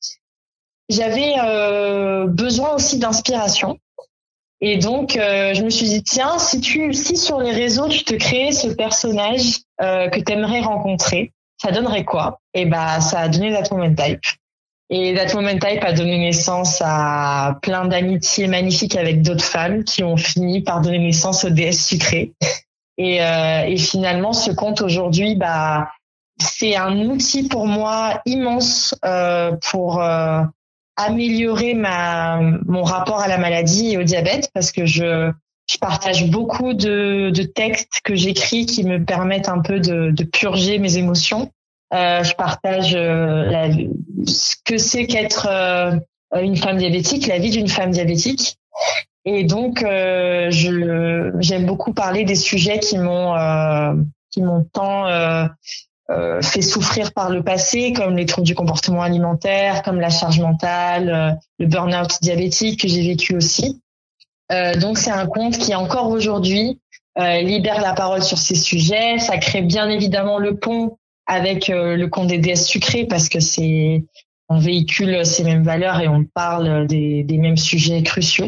J'avais euh, besoin aussi d'inspiration. Et donc, euh, je me suis dit, tiens, si tu, si sur les réseaux, tu te créais ce personnage euh, que tu aimerais rencontrer, ça donnerait quoi? Et bah, ça a donné That Woman Type. Et That Woman Type a donné naissance à plein d'amitiés magnifiques avec d'autres femmes qui ont fini par donner naissance au D S sucré. Et, euh, et finalement, ce compte aujourd'hui, bah, c'est un outil pour moi immense euh, pour euh, améliorer ma mon rapport à la maladie et au diabète, parce que je je partage beaucoup de de textes que j'écris qui me permettent un peu de de purger mes émotions. Euh, je partage euh, la, ce que c'est qu'être euh, une femme diabétique, la vie d'une femme diabétique, et donc euh, je j'aime beaucoup parler des sujets qui m'ont euh, qui m'ont tant euh, Euh, fait souffrir par le passé, comme les troubles du comportement alimentaire, comme la charge mentale, euh, le burn-out diabétique que j'ai vécu aussi. Euh, donc c'est un compte qui encore aujourd'hui euh, libère la parole sur ces sujets. Ça crée bien évidemment le pont avec euh, le compte des déesses sucrées parce que c'est on véhicule ces mêmes valeurs et on parle des, des mêmes sujets cruciaux.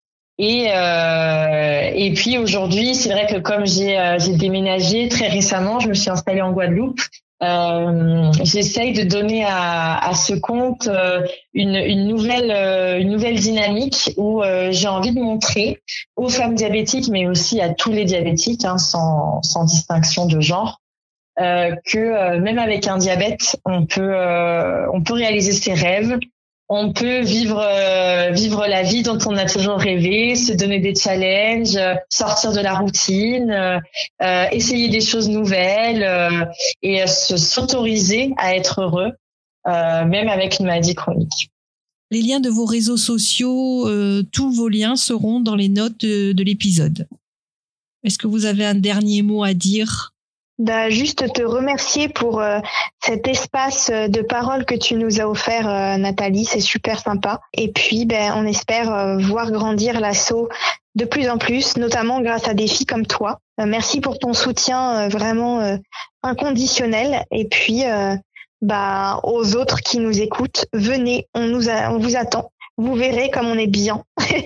Et euh, et puis aujourd'hui, c'est vrai que comme j'ai euh, j'ai déménagé très récemment, je me suis installée en Guadeloupe. Euh, j'essaye de donner à, à ce compte euh, une, une nouvelle euh, une nouvelle dynamique où euh, j'ai envie de montrer aux femmes diabétiques, mais aussi à tous les diabétiques, hein, sans sans distinction de genre, euh, que euh, même avec un diabète, on peut euh, on peut réaliser ses rêves. On peut vivre euh, vivre la vie dont on a toujours rêvé, se donner des challenges, euh, sortir de la routine, euh, euh, essayer des choses nouvelles euh, et euh, se s'autoriser à être heureux, euh, même avec une maladie chronique. Les liens de vos réseaux sociaux, euh, tous vos liens seront dans les notes de, de l'épisode. Est-ce que vous avez un dernier mot à dire ? Bah, juste te remercier pour euh, cet espace de parole que tu nous as offert, euh, Nathalie, c'est super sympa. Et puis, ben, on espère euh, voir grandir l'asso de plus en plus, notamment grâce à des filles comme toi. Euh, merci pour ton soutien euh, vraiment euh, inconditionnel. Et puis, euh, bah, aux autres qui nous écoutent, venez, on nous a, on vous attend. Vous verrez comme on est bien.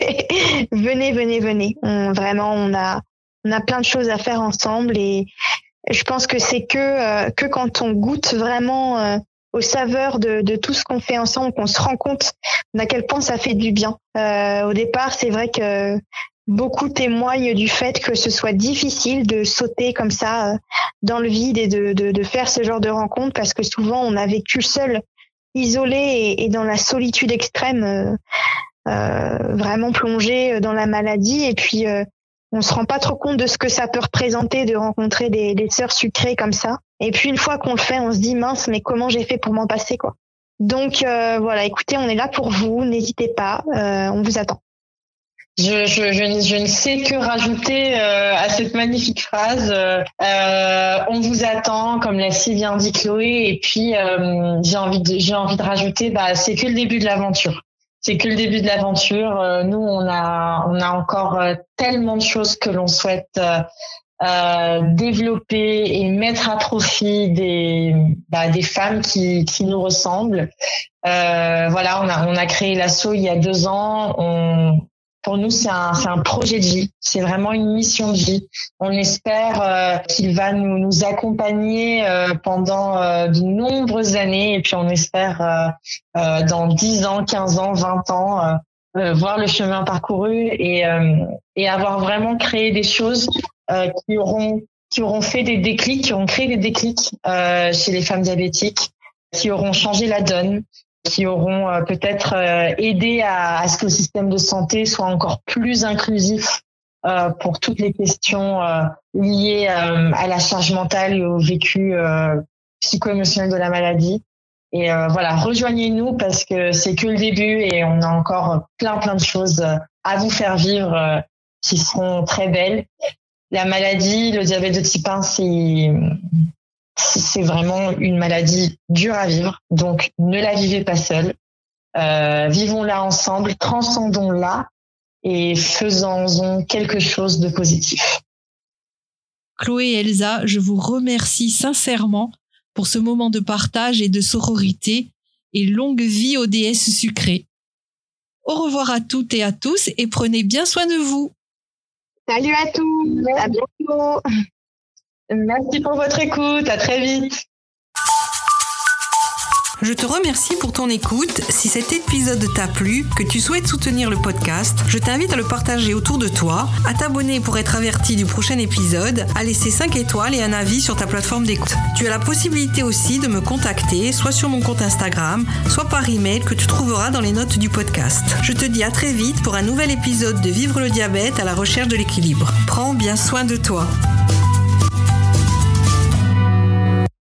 venez, venez, venez. On, vraiment, on a, on a plein de choses à faire ensemble et je pense que c'est que euh, que quand on goûte vraiment euh, aux saveurs de, de tout ce qu'on fait ensemble, qu'on se rend compte à quel point ça fait du bien. Euh, au départ, c'est vrai que beaucoup témoignent du fait que ce soit difficile de sauter comme ça euh, dans le vide et de, de, de faire ce genre de rencontre parce que souvent on a vécu seul, isolé et, et dans la solitude extrême, euh, euh, vraiment plongé dans la maladie et puis euh, on se rend pas trop compte de ce que ça peut représenter de rencontrer des, des sœurs sucrées comme ça. Et puis une fois qu'on le fait, on se dit mince, mais comment j'ai fait pour m'en passer quoi. Donc euh, voilà, écoutez, on est là pour vous, n'hésitez pas, euh, on vous attend. Je, je, je, je ne sais que rajouter euh, à cette magnifique phrase. Euh, on vous attend, comme l'a si bien dit Chloé. Et puis euh, j'ai envie de, j'ai envie de rajouter, bah c'est que le début de l'aventure. C'est que le début de l'aventure. Nous, on a, on a encore tellement de choses que l'on souhaite euh, développer et mettre à profit des, bah, des femmes qui, qui nous ressemblent. Euh, voilà, on a, on a créé l'asso il y a deux ans. On, pour nous, c'est un, c'est un projet de vie. C'est vraiment une mission de vie. On espère euh, qu'il va nous, nous accompagner euh, pendant euh, de nombreuses années et puis on espère euh, euh, dans dix ans, quinze ans, vingt ans euh, euh, voir le chemin parcouru et, euh, et avoir vraiment créé des choses euh, qui auront qui auront fait des déclics, qui auront créé des déclics euh, chez les femmes diabétiques, qui auront changé la donne, qui auront euh, peut-être euh, aidé à, à ce que le système de santé soit encore plus inclusif euh, pour toutes les questions euh, liées euh, à la charge mentale et au vécu euh, psycho-émotionnel de la maladie. Et euh, voilà, rejoignez-nous parce que c'est que le début et on a encore plein plein de choses à vous faire vivre euh, qui seront très belles. La maladie, le diabète de type un, c'est c'est vraiment une maladie dure à vivre, donc ne la vivez pas seule. Euh, vivons-la ensemble, transcendons-la et faisons-en quelque chose de positif. Chloé et Elsa, je vous remercie sincèrement pour ce moment de partage et de sororité et longue vie aux déesses sucrées. Au revoir à toutes et à tous et prenez bien soin de vous. Salut à tous, à bientôt. Merci pour votre écoute, à très vite. Je te remercie pour ton écoute. Si cet épisode t'a plu, que tu souhaites soutenir le podcast, je t'invite à le partager autour de toi, à t'abonner pour être averti du prochain épisode, à laisser cinq étoiles et un avis sur ta plateforme d'écoute. Tu as la possibilité aussi de me contacter, soit sur mon compte Instagram, soit par email que tu trouveras dans les notes du podcast. Je te dis à très vite pour un nouvel épisode de Vivre le diabète à la recherche de l'équilibre. Prends bien soin de toi.